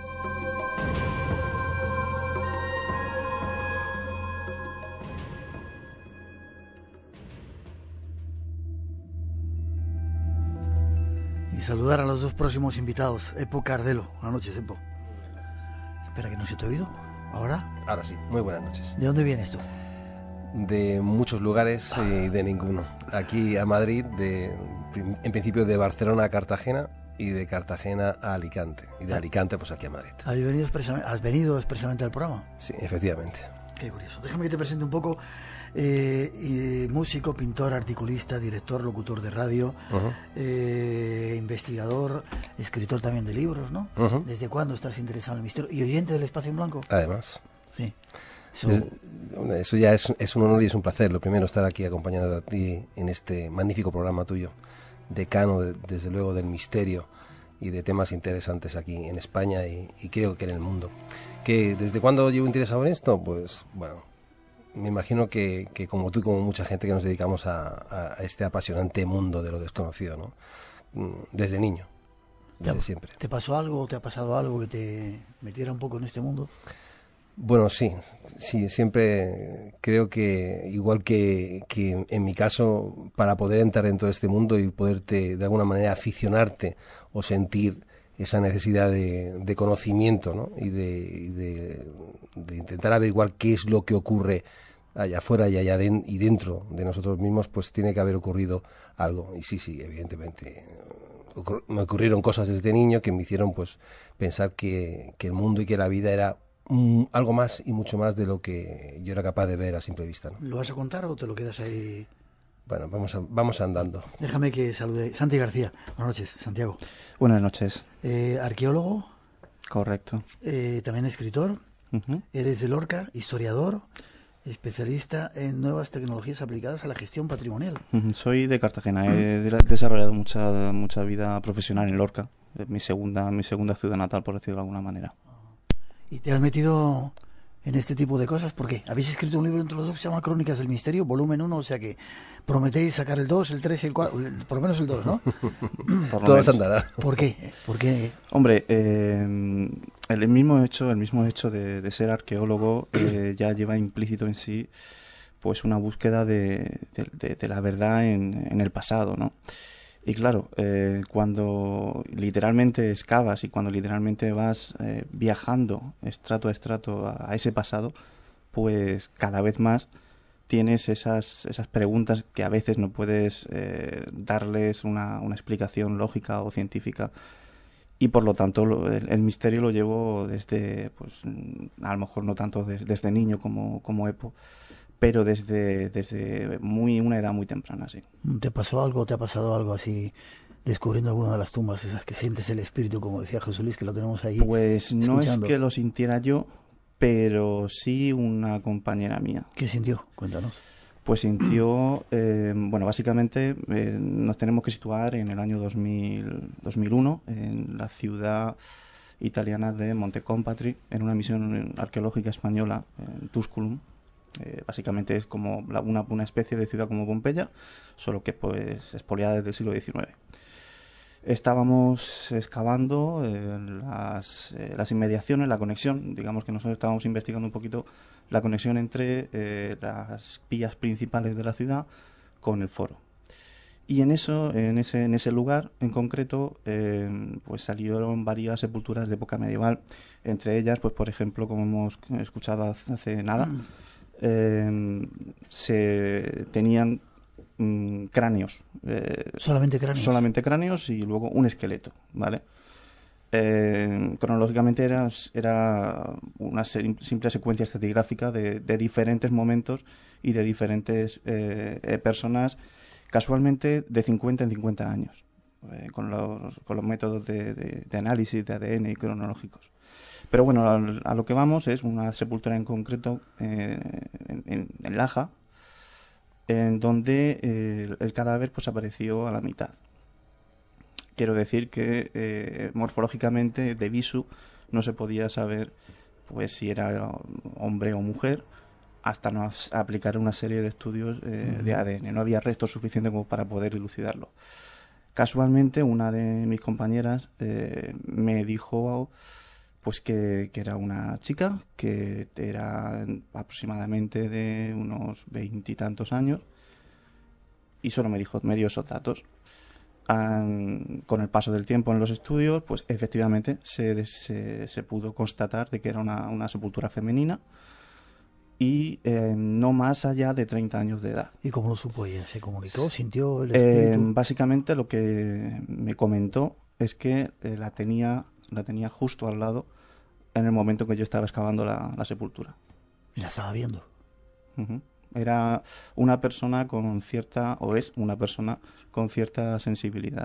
Y saludar a los dos próximos invitados. Epo Cardelo. Buenas noches, Epo. Espera, que no se te ha oído. ¿Ahora? Ahora sí. Muy buenas noches. ¿De dónde vienes tú? De muchos lugares y de ninguno. Aquí a Madrid, de, en principio de Barcelona a Cartagena y de Cartagena a Alicante. Y de Alicante pues aquí a Madrid. ¿Has venido expresamente, has venido expresamente al programa? Sí, efectivamente. Qué curioso. Déjame que te presente un poco. Eh, y músico, pintor, articulista, director, locutor de radio, uh-huh. eh, investigador, escritor también de libros, ¿no? Uh-huh. ¿Desde cuándo estás interesado en el misterio? ¿Y oyente del Espacio en Blanco? Además. Sí. Eso, es, eso ya es, es un honor y es un placer. Lo primero, estar aquí acompañado de ti en este magnífico programa tuyo, decano, de, desde luego, del misterio y de temas interesantes aquí en España y, y creo que en el mundo. ¿Que ¿Desde cuándo llevo interesado en esto? Pues, bueno, me imagino que, que como tú y como mucha gente que nos dedicamos a, a este apasionante mundo de lo desconocido, ¿no? Desde niño, desde ¿Te, siempre. ¿Te pasó algo o te ha pasado algo que te metiera un poco en este mundo? Bueno, sí, sí, siempre creo que, igual que, que en mi caso, para poder entrar en todo este mundo y poderte de alguna manera aficionarte o sentir esa necesidad de, de conocimiento, ¿no? y, de, y de, de intentar averiguar qué es lo que ocurre allá afuera y allá den, y dentro de nosotros mismos, pues tiene que haber ocurrido algo. Y sí, sí, evidentemente ocurr- me ocurrieron cosas desde niño que me hicieron pues pensar que, que el mundo y que la vida era mm, algo más y mucho más de lo que yo era capaz de ver a simple vista, ¿no? ¿Lo vas a contar o te lo quedas ahí? Bueno, vamos, a, vamos andando. Déjame que salude. Santi García. Buenas noches, Santiago. Buenas noches. Eh, arqueólogo. Correcto. Eh, también escritor. Uh-huh. Eres de Lorca, historiador, especialista en nuevas tecnologías aplicadas a la gestión patrimonial. Uh-huh. Soy de Cartagena. He desarrollado mucha mucha vida profesional en Lorca. Es mi segunda, mi segunda ciudad natal, por decirlo de alguna manera. ¿Y te has metido en este tipo de cosas? ¿Por qué? Habéis escrito un libro entre los dos que se llama Crónicas del Misterio, volumen uno, o sea que prometéis sacar el dos, el tres y el cuatro, por lo menos el dos, ¿no? Todo se andará. ¿Por qué? ¿Por qué? Hombre, eh, el mismo hecho, el mismo hecho de, de ser arqueólogo eh, ya lleva implícito en sí pues una búsqueda de, de, de, de la verdad en, en el pasado, ¿no? Y claro, eh, cuando literalmente excavas y cuando literalmente vas eh, viajando estrato a estrato a, a ese pasado, pues cada vez más tienes esas esas preguntas que a veces no puedes eh, darles una, una explicación lógica o científica. Y por lo tanto lo, el, el misterio lo llevo desde, pues a lo mejor no tanto de, desde niño como, como Epo, pero desde, desde muy una edad muy temprana, sí. ¿Te pasó algo, te ha pasado algo así, descubriendo alguna de las tumbas, esas que sientes el espíritu, como decía José Luis, que lo tenemos ahí? Pues no escuchando. Es que lo sintiera yo, pero sí una compañera mía. ¿Qué sintió? Cuéntanos. Pues sintió, eh, bueno, básicamente eh, nos tenemos que situar en el año dos mil, dos mil uno, en la ciudad italiana de Montecompatri, en una misión arqueológica española en Tusculum. Eh, básicamente es como la, una, una especie de ciudad como Pompeya, solo que pues expoliada desde el siglo diecinueve. Estábamos excavando eh, las, eh, las inmediaciones, la conexión, digamos que nosotros estábamos investigando un poquito la conexión entre eh, las vías principales de la ciudad con el foro. Y en eso, en ese, en ese lugar en concreto, eh, pues salieron varias sepulturas de época medieval, entre ellas, pues por ejemplo, como hemos escuchado hace nada, eh, se tenían mm, cráneos. Eh, ¿Solamente cráneos? Solamente cráneos y luego un esqueleto, ¿vale? Eh, cronológicamente era, era una se- simple secuencia estratigráfica de, de diferentes momentos y de diferentes eh, eh, personas, casualmente de cincuenta en cincuenta años, eh, con, los, con los métodos de, de, de análisis de A D N y cronológicos. Pero bueno, a, a lo que vamos es una sepultura en concreto eh, en, en, en Laja, en donde eh, el, el cadáver pues apareció a la mitad. Quiero decir que eh, morfológicamente de visu no se podía saber pues si era hombre o mujer, hasta no aplicar una serie de estudios eh, uh-huh. de A D N. No había restos suficientes como para poder dilucidarlo. Casualmente, una de mis compañeras eh, me dijo pues que, que era una chica, que era aproximadamente de unos veintitantos años, y solo me dijo, me dio esos datos. Um, con el paso del tiempo en los estudios, pues efectivamente se, se, se pudo constatar de que era una, una sepultura femenina, y eh, no más allá de treinta años de edad. ¿Y cómo lo supo ella? ¿Se comunicó? ¿Sintió el espíritu? Eh, básicamente lo que me comentó es que eh, la tenía la tenía justo al lado en el momento que yo estaba excavando la, la sepultura. ¿Y la estaba viendo? Uh-huh. Era una persona con cierta, o es una persona con cierta sensibilidad.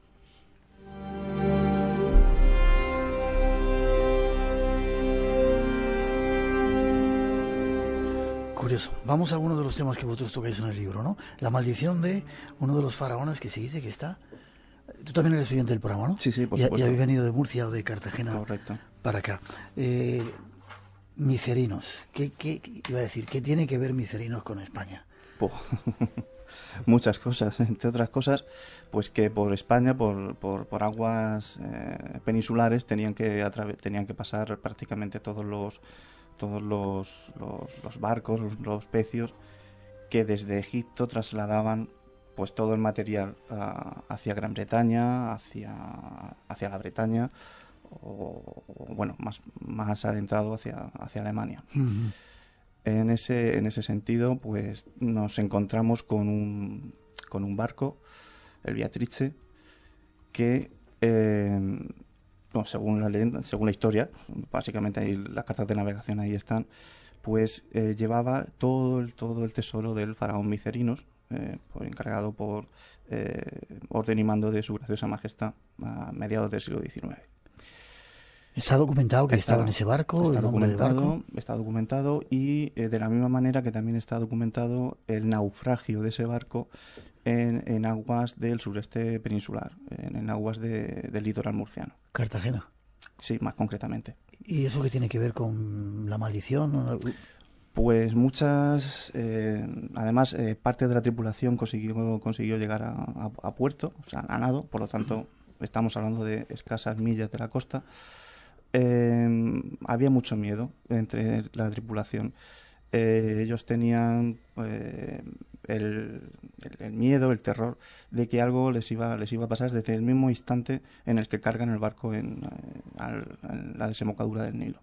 Curioso. Vamos a alguno de los temas que vosotros tocáis en el libro, ¿no? La maldición de uno de los faraones que se dice que está... Tú también eres oyente del programa, ¿no? Sí, sí, por y, supuesto. Y habéis venido de Murcia o de Cartagena. Correcto. Para acá. Eh, Micerinos. ¿Qué, qué, qué iba a decir? ¿Qué tiene que ver Micerinos con España? Puh. Muchas cosas, entre otras cosas, pues que por España, por, por, por aguas eh, peninsulares, tenían que atrave- tenían que pasar prácticamente todos los todos los, los, los barcos, los, los pecios, que desde Egipto trasladaban pues todo el material uh, hacia Gran Bretaña, hacia, hacia la Bretaña, o, o bueno, más, más adentrado hacia, hacia Alemania. Uh-huh. En ese, en ese sentido, pues nos encontramos con un, con un barco, el Beatrice, que eh, no, según la leyenda, según la historia, básicamente ahí las cartas de navegación ahí están, pues eh, llevaba todo el, todo el tesoro del faraón Micerinos, eh, por, encargado por eh, orden y mando de su graciosa majestad a mediados del siglo diecinueve. ¿Está documentado que está, estaba en ese barco? Está el nombre del documentado, barco? está documentado y eh, de la misma manera que también está documentado el naufragio de ese barco en, en aguas del sureste peninsular, en, en aguas de, del litoral murciano. ¿Cartagena? Sí, más concretamente. ¿Y eso qué tiene que ver con la maldición? Pues muchas, eh, además eh, parte de la tripulación consiguió, consiguió llegar a, a, a puerto, o sea, a nado, por lo tanto estamos hablando de escasas millas de la costa. Eh, había mucho miedo entre la tripulación. Eh, ellos tenían eh, el, el, el miedo, el terror de que algo les iba, les iba a pasar desde el mismo instante en el que cargan el barco en, eh, al, en la desembocadura del Nilo.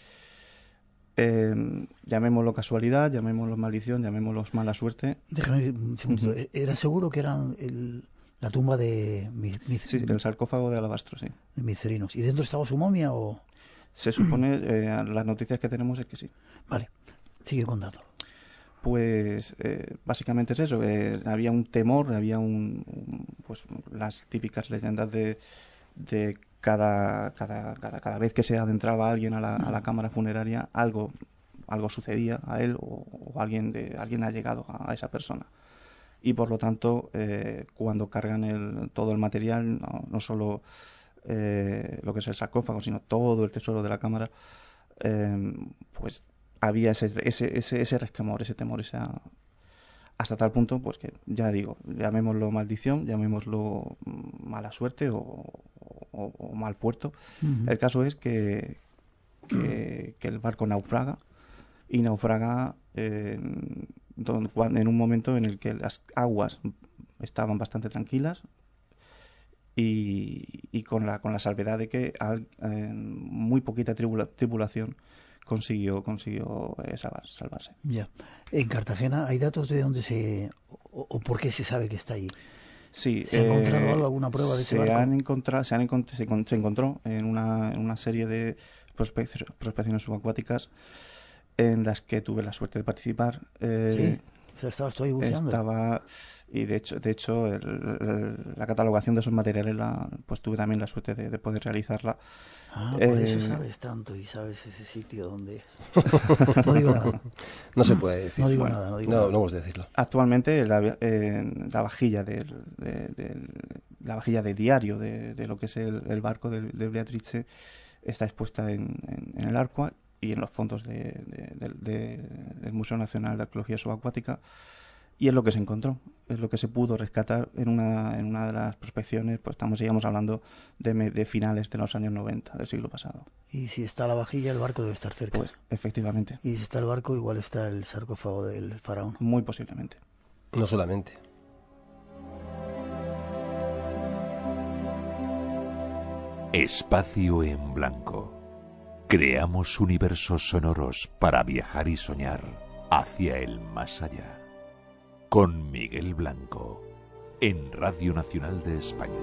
Eh, llamémoslo casualidad, llamémoslo maldición, llamémoslo mala suerte. Déjame un segundo. Uh-huh. ¿Era seguro que eran el, la tumba de Micerinos? Sí, el sarcófago de alabastro, sí. De Micerinos. ¿Y dentro estaba su momia o...? Se supone, eh, las noticias que tenemos es que sí. Vale, sigue contando. Pues eh, básicamente es eso, eh, había un temor, había un, un pues las típicas leyendas de, de cada, cada, cada, cada vez que se adentraba alguien a la, a la cámara funeraria, algo, algo sucedía a él o, o alguien, de, alguien ha llegado a, a esa persona. Y por lo tanto, eh, cuando cargan el, todo el material, no, no solo eh, lo que es el sarcófago, sino todo el tesoro de la cámara, eh, pues había ese, ese, ese, ese resquemor, ese temor, esa, hasta tal punto, pues que ya digo, llamémoslo maldición, llamémoslo mala suerte o, o, o mal puerto. Uh-huh. El caso es que, que, que el barco naufraga y naufraga eh, en un momento en el que las aguas estaban bastante tranquilas y, y con la con la salvedad de que al, eh, muy poquita tribula, tripulación consiguió consiguió eh, salvarse. Ya. En Cartagena hay datos de dónde se o, o por qué se sabe que está allí. Sí. ¿Se ha eh, encontrado algo, alguna prueba de ese se barco? Han encontrado, se han encontrado, se, se encontró en una en una serie de prospecciones, prospecciones subacuáticas en las que tuve la suerte de participar. Eh, sí. O sea, estaba estoy buceando. Estaba y de hecho de hecho el, el, la catalogación de esos materiales la, pues tuve también la suerte de, de poder realizarla. Ah, por eh, eso sabes tanto y sabes ese sitio donde... No digo nada. No se puede decir. No digo bueno, nada. No, digo no, nada. no hemos de decirlo. Actualmente la, eh, la vajilla del, de, de, la vajilla de diario de, de lo que es el, el barco del, del Beatrice está expuesta en, en, en el Arqua y en los fondos de, de, de, de, del Museo Nacional de Arqueología Subacuática, y es lo que se encontró, es lo que se pudo rescatar en una, en una de las prospecciones. Pues estamos, sigamos hablando de, de finales de los años noventa del siglo pasado. Y si está la vajilla, el barco debe estar cerca. Pues efectivamente. Y si está el barco, igual está el sarcófago del faraón. Muy posiblemente. No solamente. Espacio en blanco. Creamos universos sonoros para viajar y soñar hacia el más allá. Con Miguel Blanco, en Radio Nacional de España.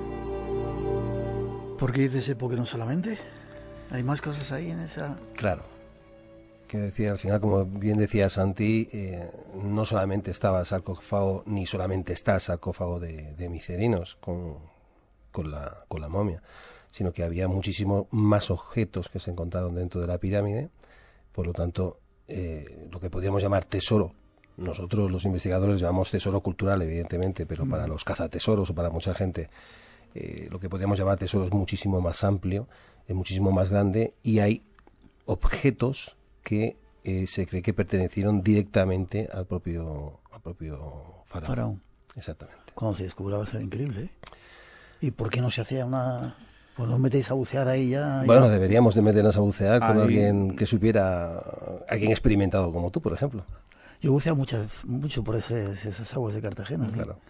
¿Por qué dices época no solamente? ¿Hay más cosas ahí en esa...? Claro. Quiero decir, al final, como bien decía Santi, eh, no solamente estaba el sarcófago, ni solamente está el sarcófago de, de Micerinos con, con, la, con la momia, sino que había muchísimos más objetos que se encontraron dentro de la pirámide. Por lo tanto, eh, lo que podríamos llamar tesoro, nosotros los investigadores llamamos tesoro cultural, evidentemente, pero mm. para los cazatesoros o para mucha gente, eh, lo que podríamos llamar tesoro es muchísimo más amplio, es muchísimo más grande, y hay objetos que eh, se cree que pertenecieron directamente al propio al propio faraón. faraón. Exactamente. Cuando se descubrió va a ser increíble, ¿eh? ¿Y por qué no se hacía una...? Pues nos metéis a bucear ahí ya... Bueno, ya... deberíamos de meternos a bucear con ahí... alguien que supiera, alguien experimentado como tú, por ejemplo. Yo he buceado mucho, mucho por ese, esas aguas de Cartagena. ¿sí? Claro.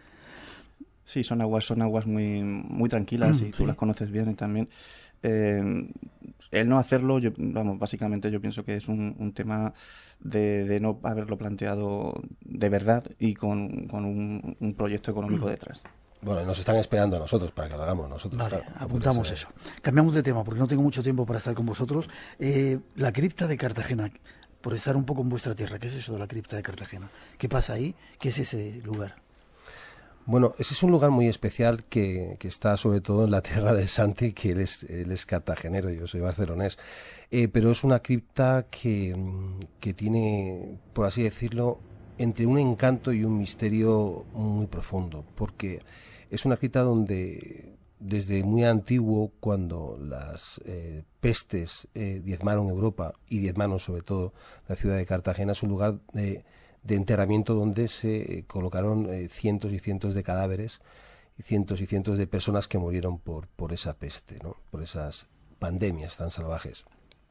Sí, son aguas, son aguas muy, muy tranquilas, Mm, y tú sí. las conoces bien. Y también eh, el no hacerlo, yo, vamos, básicamente yo pienso que es un, un tema de, de no haberlo planteado de verdad y con, con un, un proyecto económico detrás. Bueno, nos están esperando a nosotros para que lo hagamos nosotros. Vale, claro, apuntamos ser... eso. Cambiamos de tema porque no tengo mucho tiempo para estar con vosotros. Eh, la cripta de Cartagena, por estar un poco en vuestra tierra, ¿qué es eso de la cripta de Cartagena? ¿Qué pasa ahí? ¿Qué es ese lugar? Bueno, ese es un lugar muy especial que, que está sobre todo en la tierra de Santi, que él es, él es cartagenero, yo soy barcelonés. Eh, pero es una cripta que, que tiene, por así decirlo, entre un encanto y un misterio muy profundo, porque es una cripta donde desde muy antiguo, cuando las eh, pestes eh, diezmaron Europa y diezmaron sobre todo la ciudad de Cartagena, es un lugar de, de enterramiento donde se eh, colocaron eh, cientos y cientos de cadáveres y cientos y cientos de personas que murieron por, por esa peste, ¿no? Por esas pandemias tan salvajes.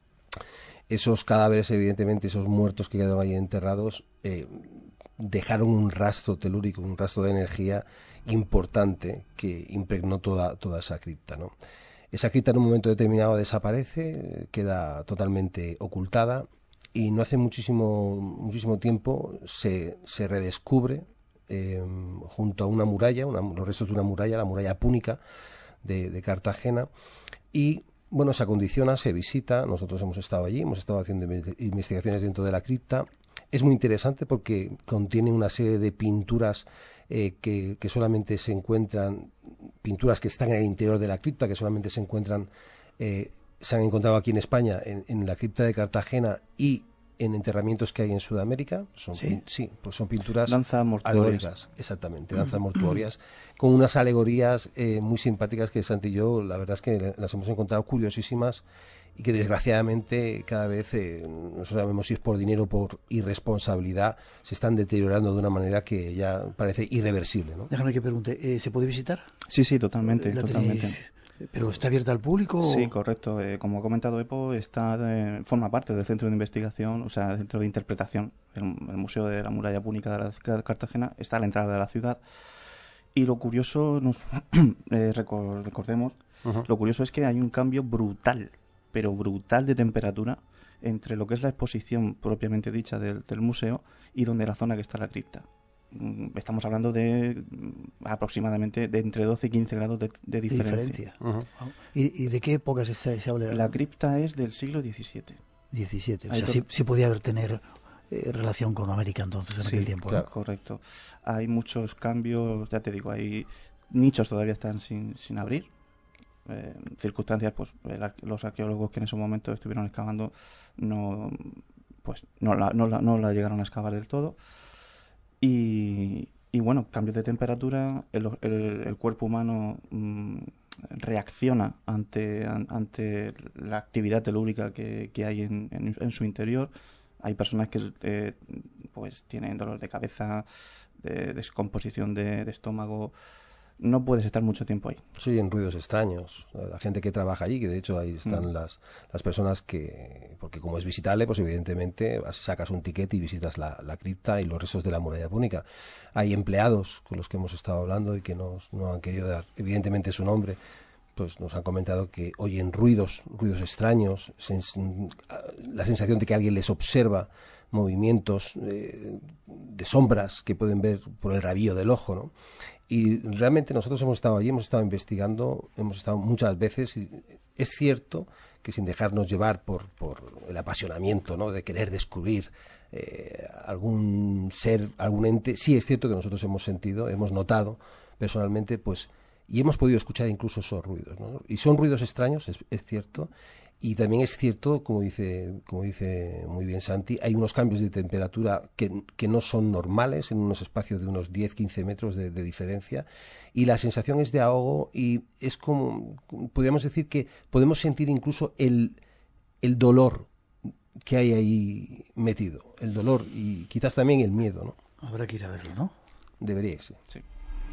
Esos cadáveres, evidentemente, esos muertos que quedaron ahí enterrados, eh, dejaron un rastro telúrico, un rastro de energía importante que impregnó toda, toda esa cripta, ¿no? Esa cripta en un momento determinado desaparece, queda totalmente ocultada, y no hace muchísimo, muchísimo tiempo se, se redescubre eh, junto a una muralla, una, los restos de una muralla, la muralla púnica de, de Cartagena, y bueno, se acondiciona, se visita. Nosotros hemos estado allí, hemos estado haciendo investigaciones dentro de la cripta. Es muy interesante porque contiene una serie de pinturas eh, que, que solamente se encuentran, pinturas que están en el interior de la cripta, que solamente se encuentran, eh, se han encontrado aquí en España, en, en la cripta de Cartagena y en enterramientos que hay en Sudamérica. Son, sí, pin, sí pues son pinturas danzas alegóricas, exactamente, danzas mortuorias, con unas alegorías eh, muy simpáticas que Santi y yo, la verdad es que las hemos encontrado curiosísimas, y que desgraciadamente cada vez, eh, no sabemos si es por dinero o por irresponsabilidad, se están deteriorando de una manera que ya parece irreversible, ¿no? Déjame que pregunte, ¿eh, ¿se puede visitar? Sí, sí, totalmente, ¿La totalmente. tenéis, pero está abierta al público? Sí, o... correcto. Eh, como ha comentado Epo, está eh, forma parte del centro de investigación, o sea, centro de interpretación. El, el Museo de la Muralla Púnica de, la, de Cartagena está a la entrada de la ciudad. Y lo curioso, nos, eh, recordemos, uh-huh. lo curioso es que hay un cambio brutal, pero brutal de temperatura entre lo que es la exposición propiamente dicha del, del museo y donde la zona que está la cripta. Estamos hablando de aproximadamente de entre doce y quince grados de, de diferencia. diferencia. Uh-huh. ¿Y, ¿Y de qué época se, se habla? La cripta es del siglo diecisiete. diecisiete, o sea, sí, sí podía haber tener eh, relación con América entonces en sí, aquel tiempo. Claro, ¿no? correcto. Hay muchos cambios, ya te digo, hay nichos todavía están sin, sin abrir. Eh, circunstancias, pues el, los arqueólogos que en ese momento estuvieron excavando no, pues no la, no la, no la llegaron a excavar del todo. Y, y bueno, cambios de temperatura, el, el, el cuerpo humano mmm, reacciona ante, an, ante la actividad telúrica que, que hay en, en, en su interior. Hay personas que eh, pues tienen dolor de cabeza, de descomposición de, de estómago. No puedes estar mucho tiempo ahí. Sí, en ruidos extraños. La gente que trabaja allí, que de hecho ahí están mm. las, las personas que, porque como es visitable, pues evidentemente sacas un ticket y visitas la, la cripta y los restos de la muralla púnica. Hay empleados con los que hemos estado hablando y que nos, no han querido dar evidentemente su nombre, pues nos han comentado que oyen ruidos, ruidos extraños, sens, la sensación de que alguien les observa, movimientos eh, de sombras que pueden ver por el rabillo del ojo, ¿no? Y realmente nosotros hemos estado allí, hemos estado investigando, hemos estado muchas veces, y es cierto que sin dejarnos llevar por, por el apasionamiento, ¿no?, de querer descubrir eh, algún ser, algún ente, sí es cierto que nosotros hemos sentido, hemos notado personalmente, pues, y hemos podido escuchar incluso esos ruidos, ¿no? Y son ruidos extraños, es, es cierto. Y también es cierto, como dice, como dice muy bien Santi, hay unos cambios de temperatura que, que no son normales en unos espacios de unos diez a quince metros de, de diferencia, y la sensación es de ahogo, y es como, podríamos decir que podemos sentir incluso el, el dolor que hay ahí metido, el dolor y quizás también el miedo, ¿no? Habrá que ir a verlo, ¿no? Debería, sí. Sí.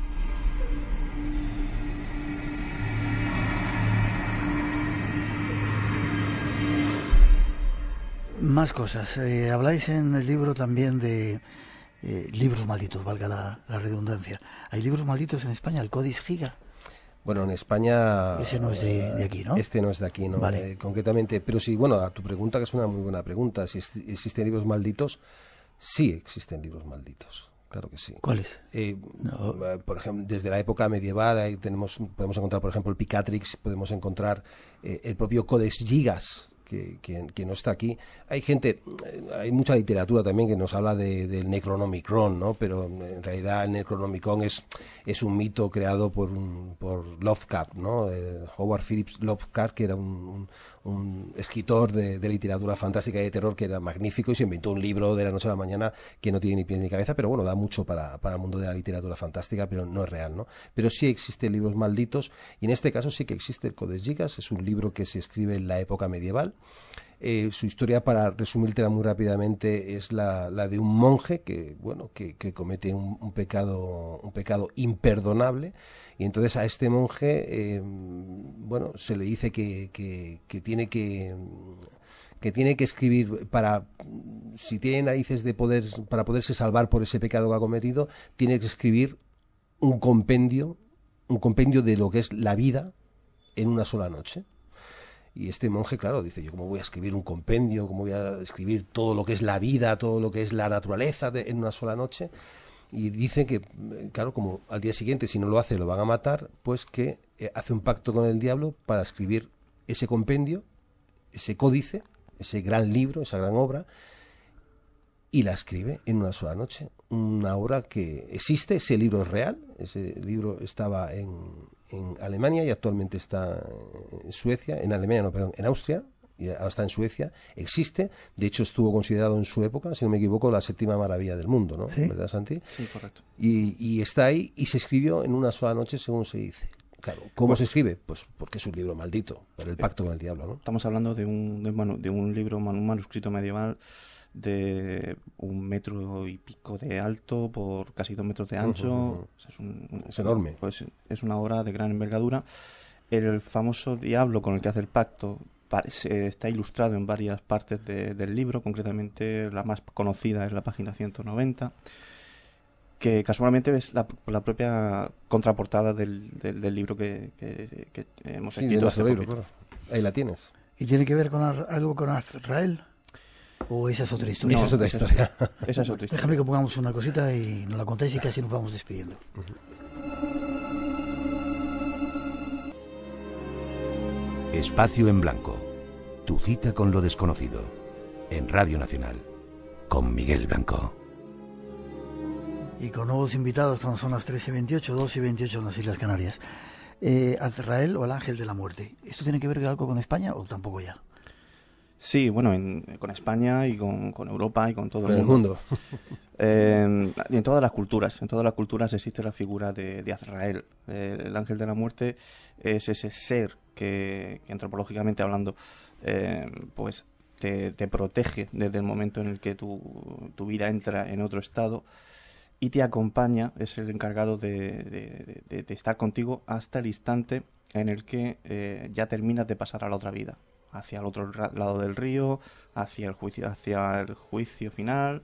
Más cosas. Eh, habláis en el libro también de eh, libros malditos, valga la, la redundancia. ¿Hay libros malditos en España? ¿El Codex Giga? Bueno, en España... Ese no es de, de aquí, ¿no? Este no es de aquí, ¿no? Vale. Eh, concretamente. Pero sí, bueno, a tu pregunta, que es una muy buena pregunta, si es, existen libros malditos, sí existen libros malditos. Claro que sí. ¿Cuáles? Eh, no. Por ejemplo, desde la época medieval ahí tenemos, podemos encontrar, por ejemplo, el Picatrix, podemos encontrar eh, el propio Codex Gigas, Que, que, que no está aquí. Hay gente, hay mucha literatura también que nos habla de, del Necronomicon, ¿no? Pero en realidad el Necronomicon es, es un mito creado por, un, por Lovecraft, ¿no? Eh, Howard Phillips Lovecraft, que era un, un, un escritor de, de literatura fantástica y de terror que era magnífico, y se inventó un libro de la noche a la mañana que no tiene ni pie ni cabeza, pero bueno, da mucho para, para el mundo de la literatura fantástica, pero no es real, ¿no? Pero sí existen libros malditos, y en este caso sí que existe el Codex Gigas. Es un libro que se escribe en la época medieval. Eh, su historia, para resumírtela muy rápidamente, es la, la de un monje que, bueno, que, que comete un, un pecado, un pecado imperdonable, y entonces a este monje, eh, bueno, se le dice que, que, que tiene que que tiene que escribir para, si tiene narices de poder, para poderse salvar por ese pecado que ha cometido, tiene que escribir un compendio, un compendio de lo que es la vida en una sola noche. Y este monje, claro, dice, yo cómo voy a escribir un compendio, cómo voy a escribir todo lo que es la vida, todo lo que es la naturaleza de, en una sola noche. Y dice que, claro, como al día siguiente, si no lo hace, lo van a matar, pues que eh, hace un pacto con el diablo para escribir ese compendio, ese códice, ese gran libro, esa gran obra, y la escribe en una sola noche. Una obra que existe, ese libro es real, ese libro estaba en, en Alemania y actualmente está en Suecia, en Alemania, no, perdón, en Austria, y ahora está en Suecia, existe, de hecho estuvo considerado en su época, si no me equivoco, la séptima maravilla del mundo, ¿no? ¿Sí? ¿Verdad, Santi? Sí, correcto. Y, y está ahí, y se escribió en una sola noche, según se dice. Claro, ¿cómo pues, se escribe? Pues porque es un libro maldito, por el pacto con el diablo, ¿no? Estamos hablando de un, de, manu, de un libro, un manuscrito medieval de un metro y pico de alto por casi dos metros de ancho. Uh-huh, uh-huh. O sea, es, un, es enorme. Pues es una obra de gran envergadura. El famoso diablo con el que hace el pacto parece, está ilustrado en varias partes de, del libro, concretamente la más conocida es la página ciento noventa, que casualmente es la, la propia contraportada del, del, del libro que, que, que hemos sí, escrito. De nuestro libro, claro. Ahí la tienes. ¿Y tiene que ver con algo con Azrael? ¿O esa es otra historia? No, esa es otra esa historia. Es, esa es otra historia. Déjame que pongamos una cosita y nos la contáis y casi nos vamos despidiendo. Uh-huh. Espacio en Blanco. Tu cita con lo desconocido. En Radio Nacional. Con Miguel Blanco. Y con nuevos invitados cuando son las trece y veintiocho, dos y veintiocho en las Islas Canarias. Eh, Azrael o el ángel de la muerte. ¿Esto tiene que ver algo con España o tampoco ya? Sí, bueno, en, con España y con, con Europa y con todo con el mundo. El mundo. eh, en todas las culturas, en todas las culturas existe la figura de, de Azrael. Eh, el ángel de la muerte es ese ser que, que antropológicamente hablando, eh, pues te, te protege desde el momento en el que tu, tu vida entra en otro estado y te acompaña, es el encargado de, de, de, de estar contigo hasta el instante en el que eh, ya terminas de pasar a la otra vida, hacia el otro lado del río, hacia el juicio, hacia el juicio final,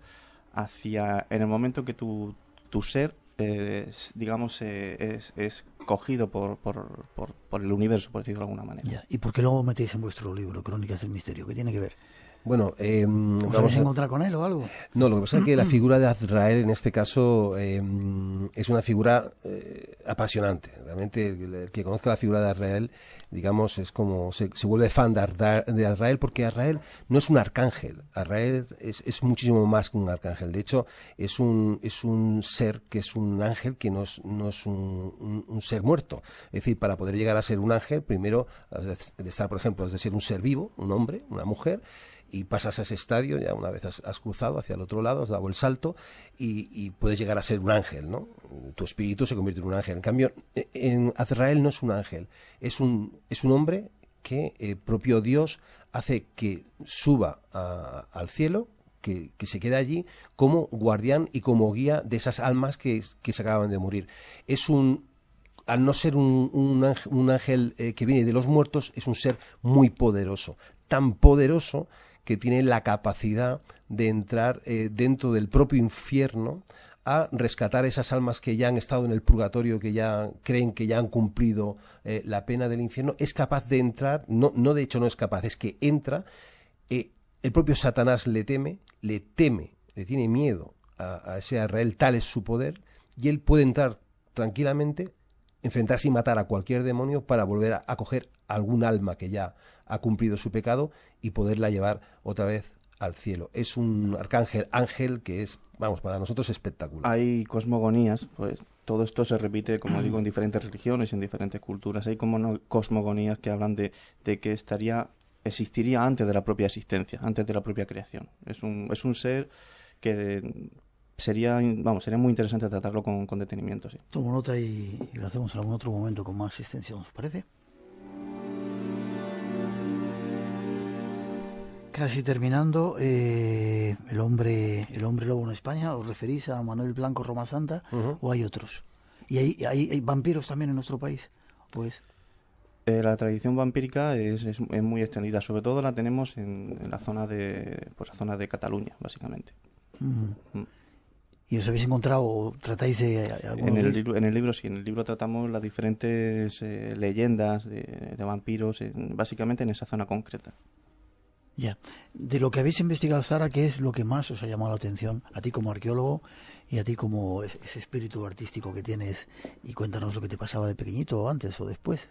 hacia en el momento que tu, tu ser, eh, es, digamos, eh, es, es cogido por, por, por, por el universo, por decirlo de alguna manera. Ya. ¿Y por qué lo metéis en vuestro libro, Crónicas del Misterio? ¿Qué tiene que ver? Bueno, eh, ¿os habéis encontrado con él o algo? No, lo que pasa es que la figura de Azrael en este caso eh, es una figura eh, apasionante. Realmente el, el que conozca la figura de Azrael, digamos, es como se, se vuelve fan de, Arda, de Azrael, porque Azrael no es un arcángel. Azrael es, es muchísimo más que un arcángel. De hecho, es un es un ser que es un ángel que no es, no es un, un, un ser muerto. Es decir, para poder llegar a ser un ángel, primero de estar, por ejemplo, es de ser un ser vivo, un hombre, una mujer, y pasas a ese estadio, ya una vez has, has cruzado hacia el otro lado, has dado el salto y, y puedes llegar a ser un ángel, ¿no? Tu espíritu se convierte en un ángel. En cambio, en Azrael no es un ángel, es un, es un hombre que eh, propio Dios hace que suba a, al cielo, que, que se quede allí como guardián y como guía de esas almas que, que se acaban de morir. Es un... Al no ser un, un ángel, un ángel eh, que viene de los muertos, es un ser muy poderoso, tan poderoso que tiene la capacidad de entrar eh, dentro del propio infierno a rescatar esas almas que ya han estado en el purgatorio, que ya creen que ya han cumplido eh, la pena del infierno. Es capaz de entrar, no, no de hecho no es capaz, es que entra, eh, el propio Satanás le teme, le teme, le tiene miedo a, a ese Azrael, tal es su poder, y él puede entrar tranquilamente, enfrentarse y matar a cualquier demonio para volver a, a coger algún alma que ya ha cumplido su pecado y poderla llevar otra vez al cielo. Es un arcángel, ángel que es, vamos, para nosotros espectacular. Hay cosmogonías, pues todo esto se repite, como digo, en diferentes religiones, en diferentes culturas. Hay como no, cosmogonías que hablan de, de que estaría, existiría antes de la propia existencia, antes de la propia creación. Es un, es un ser que sería, vamos, sería muy interesante tratarlo con, con detenimiento, sí. Tomo nota y, y lo hacemos en algún otro momento con más extensión, ¿os parece? Casi terminando, eh, el hombre el hombre lobo en España, ¿os referís a Manuel Blanco Roma Santa uh-huh. o hay otros? ¿Y hay, hay, hay vampiros también en nuestro país? Pues eh, la tradición vampírica es, es, es muy extendida, sobre todo la tenemos en, en la zona de pues la zona de Cataluña, básicamente. Uh-huh. Mm. ¿Y os habéis encontrado o tratáis de algunos en el, de... libro, en el libro sí, en el libro tratamos las diferentes eh, leyendas de, de vampiros, en, básicamente en esa zona concreta. Ya. De lo que habéis investigado, Sara, ¿qué es lo que más os ha llamado la atención a ti como arqueólogo y a ti como ese espíritu artístico que tienes? Y cuéntanos lo que te pasaba de pequeñito, o antes o después.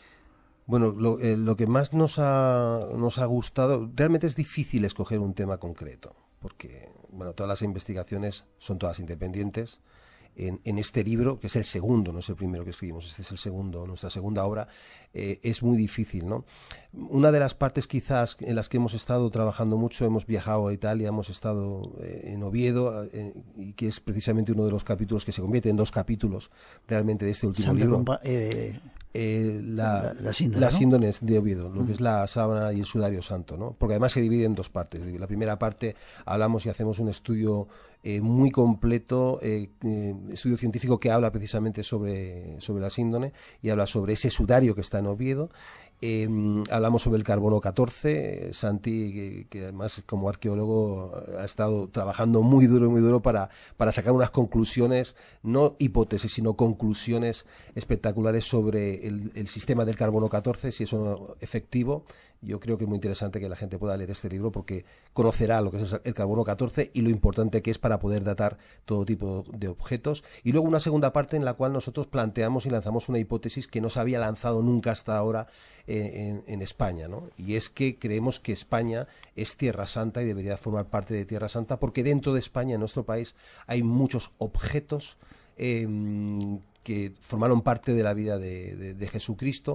Bueno, lo, eh, lo que más nos ha, nos ha gustado, realmente es difícil escoger un tema concreto, porque bueno, todas las investigaciones son todas independientes. En, en este libro, que es el segundo, no es el primero que escribimos, este es el segundo, nuestra segunda obra, eh, es muy difícil, ¿no? Una de las partes quizás en las que hemos estado trabajando mucho, hemos viajado a Italia, hemos estado eh, en Oviedo, eh, y que es precisamente uno de los capítulos que se convierte en dos capítulos realmente de este último Santa libro. Compa, eh, eh, la, la, la síndone, las ¿no? síndones de Oviedo, lo uh-huh. que es la sábana y el sudario santo, ¿no? Porque además se divide en dos partes. La primera parte hablamos y hacemos un estudio eh, muy completo, eh, eh, estudio científico que habla precisamente sobre, sobre la síndone y habla sobre ese sudario que está en Oviedo. Eh, hablamos sobre el carbono catorce, Santi, que, que además como arqueólogo ha estado trabajando muy duro, muy duro para, para sacar unas conclusiones, no hipótesis, sino conclusiones espectaculares sobre el, el sistema del carbono catorce, si es o efectivo. Yo creo que es muy interesante que la gente pueda leer este libro porque conocerá lo que es el carbono catorce y lo importante que es para poder datar todo tipo de objetos. Y luego una segunda parte en la cual nosotros planteamos y lanzamos una hipótesis que no se había lanzado nunca hasta ahora en, en, en España, ¿no? Y es que creemos que España es Tierra Santa y debería formar parte de Tierra Santa porque dentro de España, en nuestro país, hay muchos objetos eh, que formaron parte de la vida de, de, de Jesucristo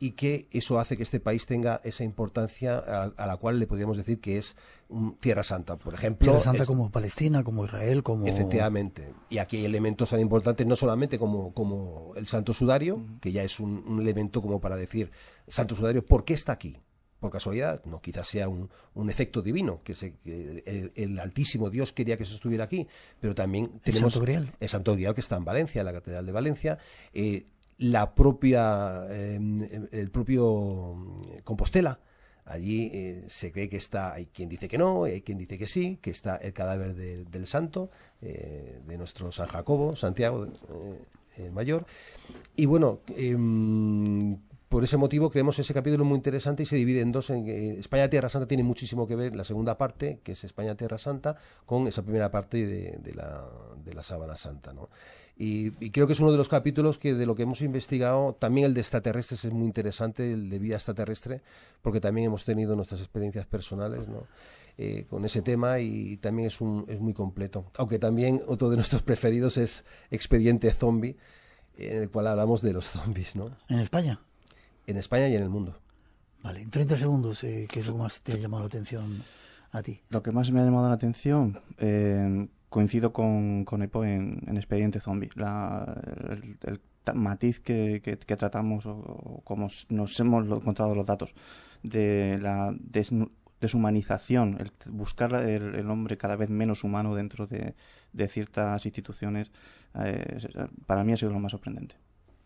y que eso hace que este país tenga esa importancia a, a la cual le podríamos decir que es un Tierra Santa, por ejemplo. Tierra Santa es, como Palestina, como Israel, como... Efectivamente. Y aquí hay elementos tan importantes, no solamente como, como el Santo Sudario, uh-huh. que ya es un, un elemento como para decir, Santo Sudario, ¿por qué está aquí? Por casualidad, no, quizás sea un, un efecto divino, que, se, que el, el Altísimo Dios quería que se estuviera aquí, pero también tenemos el Santo Grial, el Santo Grial que está en Valencia, en la Catedral de Valencia, eh, la propia, eh, el propio Compostela. Allí eh, se cree que está, hay quien dice que no, hay quien dice que sí, que está el cadáver de, del santo, eh, de nuestro San Jacobo, Santiago eh, el Mayor. Y bueno, eh, por ese motivo creemos ese capítulo muy interesante y se divide en dos. En, eh, España Tierra Santa tiene muchísimo que ver, la segunda parte, que es España Tierra Santa, con esa primera parte de, de, la, de la Sábana Santa, ¿no? Y, y creo que es uno de los capítulos que de lo que hemos investigado, también el de extraterrestres es muy interesante, el de vida extraterrestre, porque también hemos tenido nuestras experiencias personales, ¿no? eh, con ese tema y también es, un, es muy completo. Aunque también otro de nuestros preferidos es Expediente Zombie, en el cual hablamos de los zombies, ¿no? ¿En España? En España y en el mundo. Vale, en treinta segundos, eh, ¿qué es lo que más te ha llamado la atención a ti? Lo que más me ha llamado la atención... Eh, coincido con, con Epo en, en Expediente Zombie. La, el, el matiz que, que, que tratamos, o, o como nos hemos encontrado los datos, de la des, deshumanización, el buscar el, el hombre cada vez menos humano dentro de, de ciertas instituciones, eh, para mí ha sido lo más sorprendente.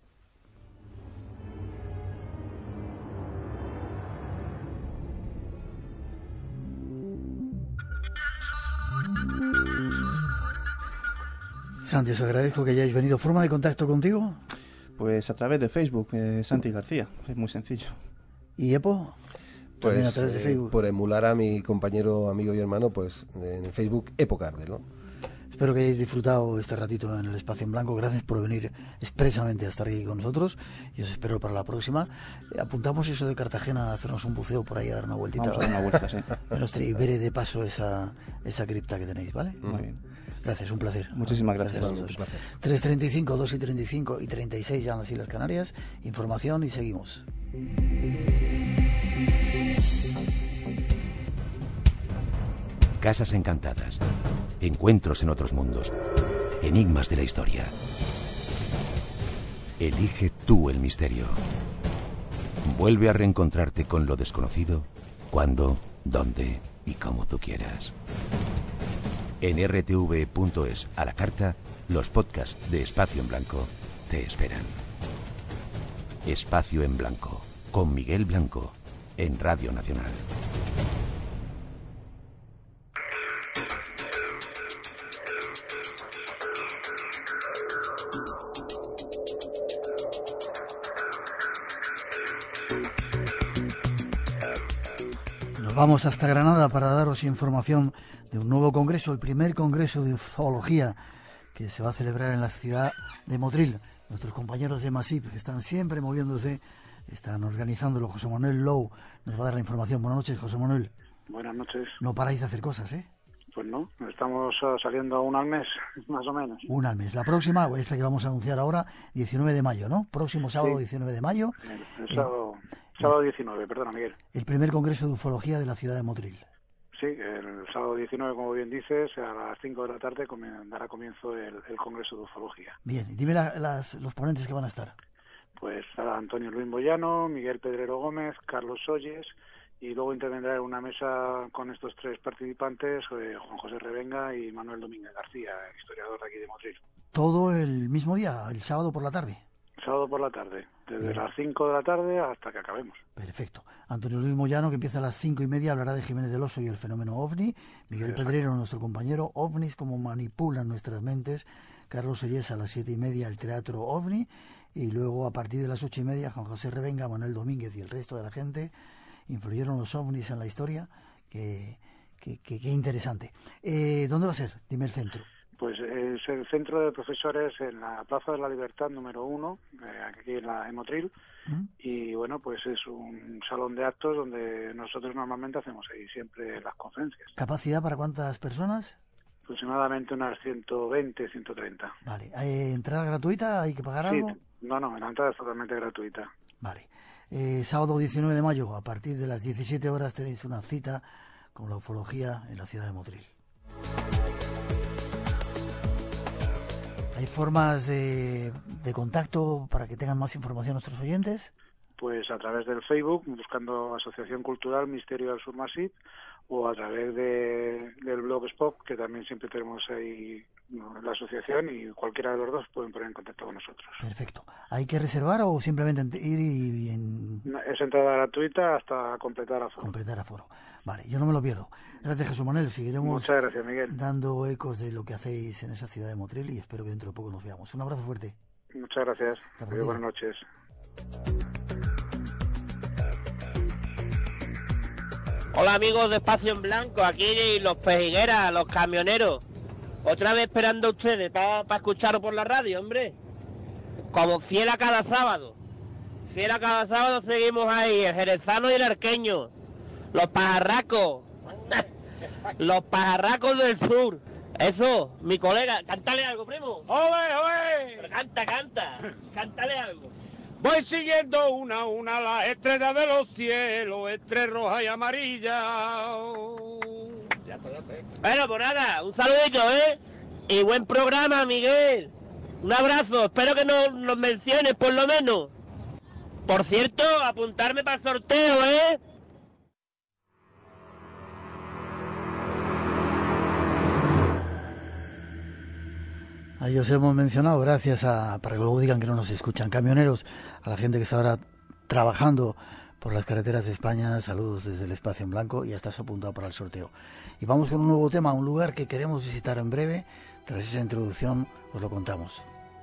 Santi, os agradezco que hayáis venido. ¿Forma de contacto contigo? Pues a través de Facebook, eh, Santi García, es muy sencillo. ¿Y Epo? Pues a través de Facebook. Eh, por emular a mi compañero, amigo y hermano, pues en Facebook, Epo Cardel, ¿no? Espero que hayáis disfrutado este ratito en el Espacio en Blanco. Gracias por venir expresamente a estar aquí con nosotros y os espero para la próxima. Eh, apuntamos eso de Cartagena a hacernos un buceo por ahí, a dar una vueltita. Vamos a dar una vuelta, sí. Y veré de paso esa, esa cripta que tenéis, ¿vale? Muy bien. Gracias, un placer. Muchísimas gracias. gracias a todos. Placer. tres treinta y cinco, dos y treinta y cinco y treinta y seis ya en las Islas Canarias. Información y seguimos. Casas encantadas, encuentros en otros mundos, enigmas de la historia. Elige tú el misterio. Vuelve a reencontrarte con lo desconocido, cuando, dónde y como tú quieras. En r t v punto es, a la carta, los podcasts de Espacio en Blanco te esperan. Espacio en Blanco, con Miguel Blanco, en Radio Nacional. Nos vamos hasta Granada para daros información de un nuevo congreso, el primer congreso de ufología que se va a celebrar en la ciudad de Motril. Nuestros compañeros de Masip, que están siempre moviéndose, están organizándolo. José Manuel Lou nos va a dar la información. Buenas noches, José Manuel. Buenas noches. No paráis de hacer cosas, ¿eh? Pues no, estamos saliendo una al mes, más o menos. Una al mes. La próxima, esta que vamos a anunciar ahora, diecinueve de mayo, ¿no? Próximo sábado, sí. diecinueve de mayo. El, el sábado, eh, sábado diecinueve, perdona, Miguel. El primer congreso de ufología de la ciudad de Motril. Sí, el sábado diecinueve, como bien dices, a las cinco de la tarde dará comienzo el, el congreso de ufología. Bien, dime la, las, los ponentes que van a estar. Pues estará Antonio Luis Boyano, Miguel Pedrero Gómez, Carlos Solles, y luego intervendrá en una mesa con estos tres participantes eh, Juan José Revenga y Manuel Domínguez García, historiador de aquí de Motril. ¿Todo el mismo día, el sábado por la tarde? Sábado por la tarde, desde Bien. las cinco de la tarde hasta que acabemos. Perfecto. Antonio Luis Moyano, que empieza a las cinco y media, hablará de Jiménez del Oso y el fenómeno OVNI. Miguel Exacto. Pedrero, nuestro compañero, OVNIs, cómo manipulan nuestras mentes. Carlos Solles a las siete y media, el teatro OVNI. Y luego, a partir de las ocho y media, Juan José Revenga, Manuel Domínguez y el resto de la gente. Influyeron los OVNIs en la historia. Qué que, que, que interesante. Eh, ¿Dónde va a ser? Dime el centro. Pues es el centro de profesores en la Plaza de la Libertad número uno, eh, aquí en la en Motril, ¿Mm? Y bueno, pues es un salón de actos donde nosotros normalmente hacemos ahí siempre las conferencias. ¿Capacidad para cuántas personas? Aproximadamente unas ciento veinte, ciento treinta. Vale, ¿hay entrada gratuita? ¿Hay que pagar sí, algo? No, no, la entrada es totalmente gratuita. Vale. Eh, sábado diecinueve de mayo, a partir de las diecisiete horas, tenéis una cita con la ufología en la ciudad de Motril. ¿Hay formas de, de contacto para que tengan más información nuestros oyentes? Pues a través del Facebook, buscando Asociación Cultural Misterio del Surmasit, o a través de, del Blogspot, que también siempre tenemos ahí, ¿no?, la asociación, y cualquiera de los dos pueden poner en contacto con nosotros. Perfecto. ¿Hay que reservar o simplemente ir y...? y en... Es entrada gratuita hasta completar aforo. Completar aforo. Vale, yo no me lo pierdo. Gracias, Jesús Manuel. Seguiremos Muchas gracias, Miguel. dando ecos de lo que hacéis en esa ciudad de Motril y espero que dentro de poco nos veamos. Un abrazo fuerte. Muchas gracias. Muy buenas noches. Hola amigos de Espacio en Blanco, aquí los pejigueras, los camioneros. Otra vez esperando a ustedes para pa escucharos por la radio, hombre. Como fiel a cada sábado. Fiel a cada sábado seguimos ahí, el jerezano y el arqueño. Los pajarracos. Los pajarracos del sur. Eso, mi colega, cántale algo, primo. ¡Oye, oye! Pero canta, canta, cántale algo. Voy siguiendo una a una las estrellas de los cielos, estrellas rojas y amarillas. Ya está, ya está. Bueno, pues nada, un saludito, ¿eh? Y buen programa, Miguel. Un abrazo, espero que nos, nos menciones por lo menos. Por cierto, apuntarme para el sorteo, ¿eh? Ahí os hemos mencionado, gracias a, para que luego digan que no nos escuchan, camioneros, a la gente que está ahora trabajando por las carreteras de España, saludos desde el Espacio en Blanco, y ya estás apuntado para el sorteo. Y vamos con un nuevo tema, un lugar que queremos visitar en breve. Tras esa introducción os lo contamos.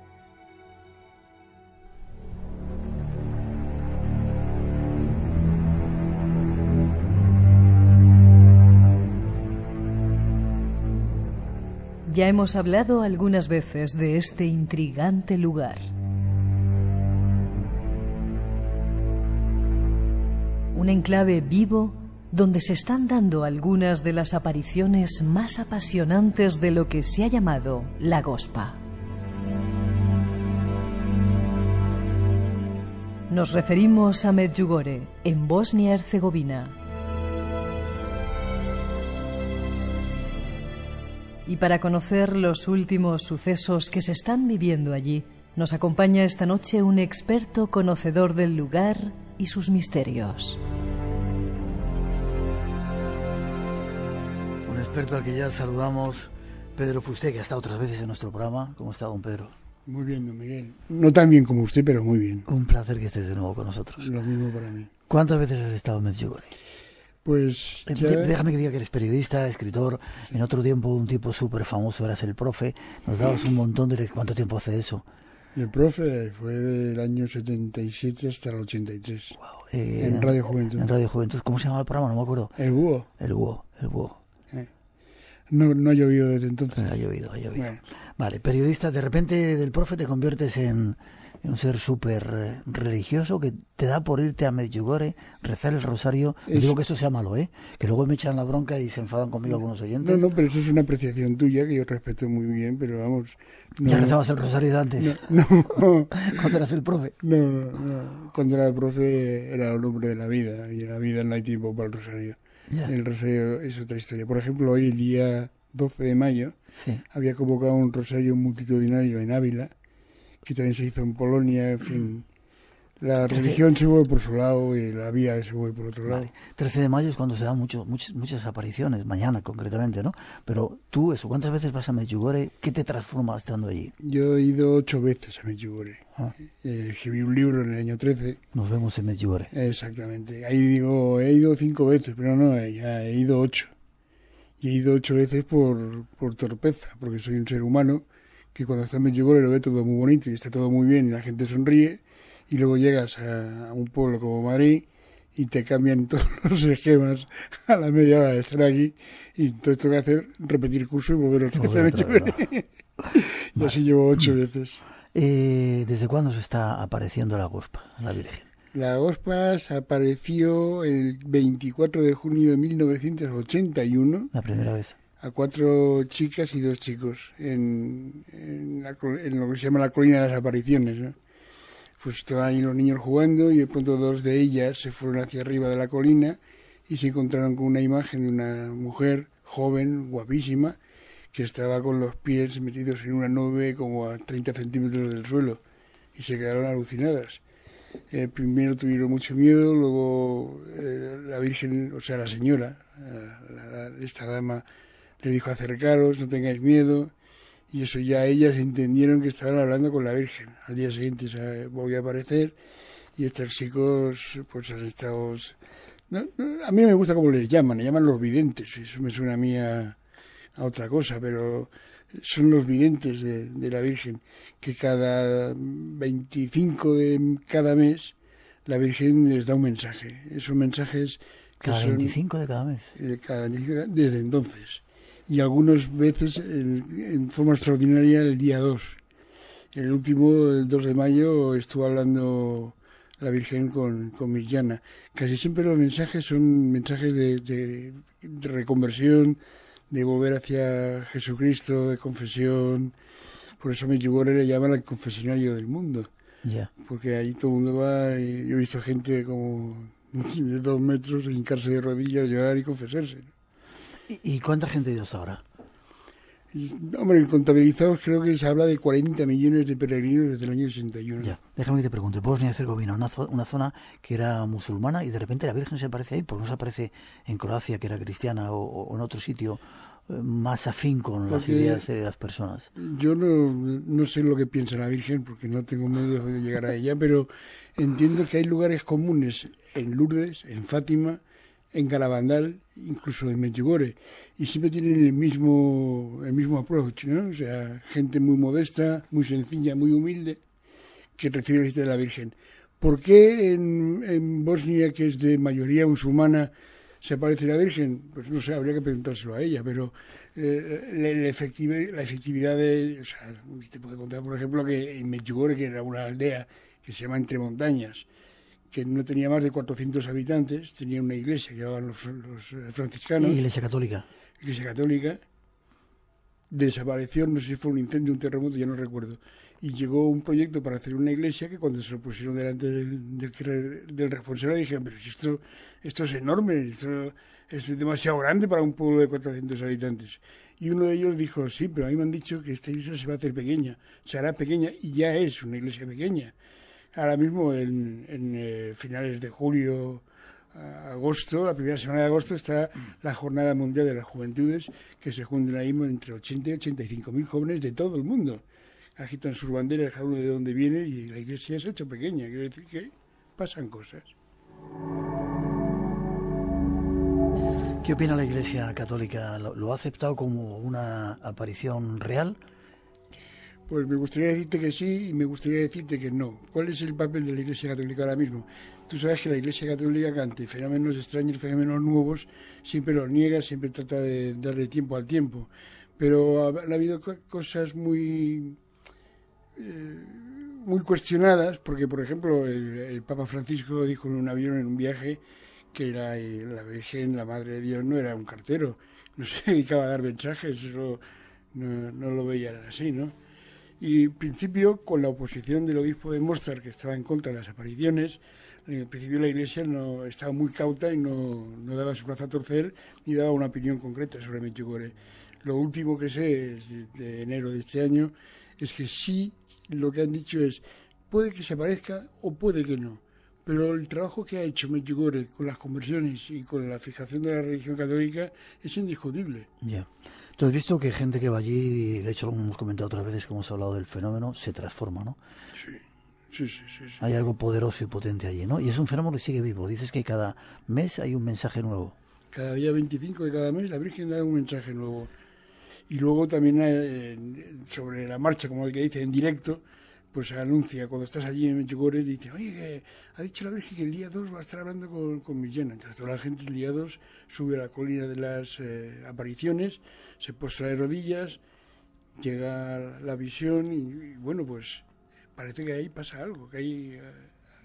Ya hemos hablado algunas veces de este intrigante lugar. Un enclave vivo donde se están dando algunas de las apariciones más apasionantes de lo que se ha llamado la Gospa. Nos referimos a Medjugorje, en Bosnia-Herzegovina. Y para conocer los últimos sucesos que se están viviendo allí, nos acompaña esta noche un experto conocedor del lugar y sus misterios. Un experto al que ya saludamos, Pedro Fusté, que ha estado otras veces en nuestro programa. ¿Cómo está, don Pedro? Muy bien, don Miguel. No tan bien como usted, pero muy bien. Un placer que estés de nuevo con nosotros. Lo mismo para mí. ¿Cuántas veces has estado en Medjugorje? Pues ya... Déjame que diga que eres periodista, escritor, en otro tiempo un tipo súper famoso, eras el profe, nos dabas un montón de... ¿Cuánto tiempo hace eso? El profe fue del año setenta y siete hasta el ochenta y tres, wow. eh, en Radio Juventud. En Radio Juventud, ¿cómo se llamaba el programa? No me acuerdo. El Búho. El Búho, el Búho. Eh. No, no ha llovido desde entonces. Ha llovido, ha llovido. Bueno. Vale, periodista, de repente del profe te conviertes en... un ser súper religioso que te da por irte a Medjugorje, rezar el rosario. No digo que esto sea malo, ¿eh? Que luego me echan la bronca y se enfadan conmigo algunos oyentes. No, no, pero eso es una apreciación tuya que yo respeto muy bien, pero vamos... No, ¿Ya rezabas el rosario de antes? No, no. ¿Cuándo eras el profe? No, no, no. Cuando era el profe era el hombre de la vida, y en la vida no hay tiempo para el rosario. Ya. El rosario es otra historia. Por ejemplo, hoy, el día doce de mayo, sí, había convocado un rosario multitudinario en Ávila, que también se hizo en Polonia, en fin. La trece religión se mueve por su lado y la vida se mueve por otro lado. Vale. trece de mayo es cuando se dan mucho, muchas, muchas apariciones, mañana concretamente, ¿no? Pero tú, eso, ¿cuántas veces vas a Medjugorje? ¿Qué te transforma estando allí? Yo he ido ocho veces a Medjugorje. Ah. Eh, escribí un libro en el año trece. Nos vemos en Medjugorje. Exactamente. Ahí digo, he ido cinco veces, pero no, ya he ido ocho. Y he ido ocho veces por, por torpeza, porque soy un ser humano que cuando está en Medjugorje lo ve todo muy bonito y está todo muy bien y la gente sonríe, y luego llegas a, a un pueblo como Madrid y te cambian todos los esquemas a la media hora de estar aquí, y entonces tengo que hacer repetir curso y volver otra vez a Medjugorje. Y así llevo ocho veces. Eh, ¿Desde cuándo se está apareciendo la Gospa, la Virgen? La Gospa apareció el veinticuatro de junio de mil novecientos ochenta y uno. La primera vez. A cuatro chicas y dos chicos en, en, la, en lo que se llama la colina de las apariciones, ¿no? pues estaban ahí los niños jugando y de pronto dos de ellas se fueron hacia arriba de la colina y se encontraron con una imagen de una mujer joven, guapísima, que estaba con los pies metidos en una nube como a treinta centímetros del suelo y se quedaron alucinadas. Eh, primero tuvieron mucho miedo, luego eh, la Virgen, o sea, la señora, la, la, esta dama, le dijo acercaros, no tengáis miedo, y eso ya ellas entendieron que estaban hablando con la Virgen. Al día siguiente se volvió a aparecer y estos chicos pues han estado... No, no, a mí me gusta cómo les llaman, le llaman los videntes, eso me suena a mí a, a otra cosa, pero son los videntes de, de la Virgen, que cada veinticinco de cada mes la Virgen les da un mensaje. Esos mensajes que cada son... veinticinco de cada mes. Eh, cada veinticinco, desde entonces. Y algunas veces en, en forma extraordinaria el día dos. El último, el dos de mayo, estuvo hablando la Virgen con, con Mirjana. Casi siempre los mensajes son mensajes de, de, de reconversión, de volver hacia Jesucristo, de confesión. Por eso Medjugorje le llaman el confesionario del mundo. Yeah. Porque ahí todo el mundo va y yo he visto gente como de dos metros hincarse de rodillas, llorar y confesarse. ¿Y, y cuánta gente ha ido hasta ahora? Y, hombre, contabilizados creo que se habla de cuarenta millones de peregrinos desde el año sesenta y uno. Ya, déjame que te pregunte, Bosnia-Herzegovina, una, zo- una zona que era musulmana y de repente la Virgen se aparece ahí, ¿por qué no se aparece en Croacia, que era cristiana, o, o en otro sitio eh, más afín con las Porque ideas de las personas? Yo no, no sé lo que piensa la Virgen porque no tengo medio de llegar a ella, pero entiendo que hay lugares comunes en Lourdes, en Fátima, en Garabandal, incluso en Medjugorje, y siempre tienen el mismo el mismo approach, ¿no? O sea, gente muy modesta, muy sencilla, muy humilde, que recibe la visita de la Virgen. ¿Por qué en, en Bosnia, que es de mayoría musulmana, se aparece la Virgen? Pues no sé, habría que preguntárselo a ella, pero eh, la, la, efectiva, la efectividad de... O sea, te puedo contar, por ejemplo, que en Medjugorje, que era una aldea que se llama Entre Montañas, que no tenía más de cuatrocientos habitantes, tenía una iglesia que llevaban los, los franciscanos. ¿Y iglesia católica? Iglesia católica. Desapareció, no sé si fue un incendio, un terremoto, ya no recuerdo. Y llegó un proyecto para hacer una iglesia que cuando se lo pusieron delante del, del, del responsable dijeron, pero si esto, esto es enorme, esto es demasiado grande para un pueblo de cuatrocientos habitantes. Y uno de ellos dijo, sí, pero a mí me han dicho que esta iglesia se va a hacer pequeña, se hará pequeña y ya es una iglesia pequeña. Ahora mismo, en, en eh, finales de julio, a agosto, la primera semana de agosto, está la Jornada Mundial de las Juventudes, que se juntan ahí entre ochenta y ochenta y cinco mil jóvenes de todo el mundo. Agitan sus banderas, cada uno de donde viene, y la iglesia se ha hecho pequeña. Quiere decir que pasan cosas. ¿Qué opina la Iglesia Católica? ¿Lo, lo ha aceptado como una aparición real? Pues me gustaría decirte que sí y me gustaría decirte que no. ¿Cuál es el papel de la Iglesia Católica ahora mismo? Tú sabes que la Iglesia Católica, ante fenómenos extraños, fenómenos nuevos, siempre los niega, siempre trata de darle tiempo al tiempo. Pero ha, ha habido cosas muy, eh, muy cuestionadas, porque, por ejemplo, el, el Papa Francisco dijo en un avión, en un viaje, que era eh, la Virgen, la Madre de Dios, no era un cartero, no se dedicaba a dar mensajes, eso no, no lo veían así, ¿no? Y en principio, con la oposición del obispo de Mostar, que estaba en contra de las apariciones, en principio la Iglesia no estaba muy cauta y no, no daba su brazo a torcer ni daba una opinión concreta sobre Medjugorje. Lo último que sé es de, de enero de este año es que sí, lo que han dicho es, puede que se aparezca o puede que no, pero el trabajo que ha hecho Medjugorje con las conversiones y con la fijación de la religión católica es indiscutible. Ya. Yeah. Tú has visto que gente que va allí, de hecho lo hemos comentado otras veces que hemos hablado del fenómeno, se transforma, ¿no? Sí, sí, sí, sí, sí. Hay algo poderoso y potente allí, ¿no? Y es un fenómeno que sigue vivo. Dices que cada mes hay un mensaje nuevo. Cada día veinticinco de cada mes la Virgen da un mensaje nuevo. Y luego también eh, sobre la marcha, como el que dice, en directo, pues se anuncia, cuando estás allí en Medjugorje, dice, oye, que ha dicho la Virgen que el día dos va a estar hablando con, con Mirjana. Entonces toda la gente el día dos sube a la colina de las eh, apariciones, se postra de rodillas, llega la visión y, y bueno, pues parece que ahí pasa algo, que ahí uh,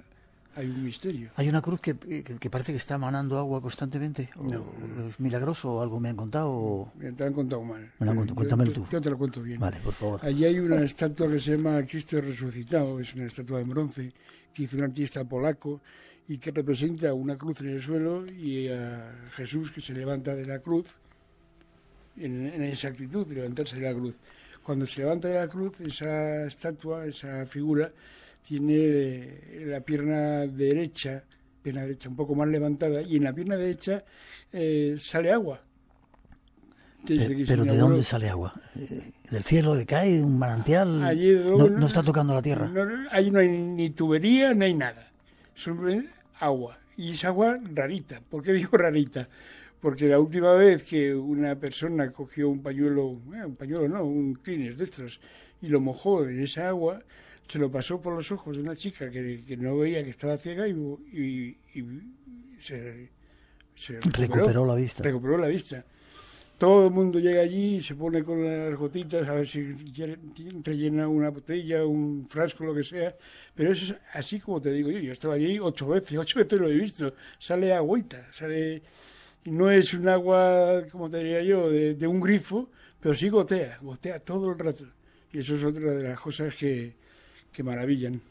hay un misterio. ¿Hay una cruz que, que, que parece que está manando agua constantemente? No. ¿Es milagroso o algo me han contado? O... Me te han contado mal. Me lo han contado. Cuéntamelo tú. Yo, yo te lo cuento bien. Vale, por favor. Allí hay una estatua que se llama Cristo resucitado, es una estatua de bronce que hizo un artista polaco y que representa una cruz en el suelo y a Jesús que se levanta de la cruz en, en esa actitud de levantarse de la cruz. Cuando se levanta de la cruz, esa estatua, esa figura, tiene la pierna derecha, pierna derecha un poco más levantada, y en la pierna derecha eh, sale agua. Pero, pero ¿de dónde sale agua? ¿Del cielo le cae un manantial? Allí, no, no, no está tocando la tierra. No, ahí no hay ni tubería, no hay nada. Solo agua. Y es agua rarita. ¿Por qué digo rarita? Porque la última vez que una persona cogió un pañuelo, eh, un pañuelo no, un Kleenex de estos, y lo mojó en esa agua, se lo pasó por los ojos de una chica que, que no veía, que estaba ciega, y, y, y se, se recuperó, recuperó la vista. Recuperó la vista. Todo el mundo llega allí y se pone con las gotitas a ver si rellena una botella, un frasco, lo que sea. Pero eso es así como te digo yo. Yo estaba allí ocho veces, ocho veces lo he visto. Sale agüita, sale... No es un agua, como te diría yo, de, de un grifo, pero sí gotea, gotea todo el rato. Y eso es otra de las cosas que, que maravillan.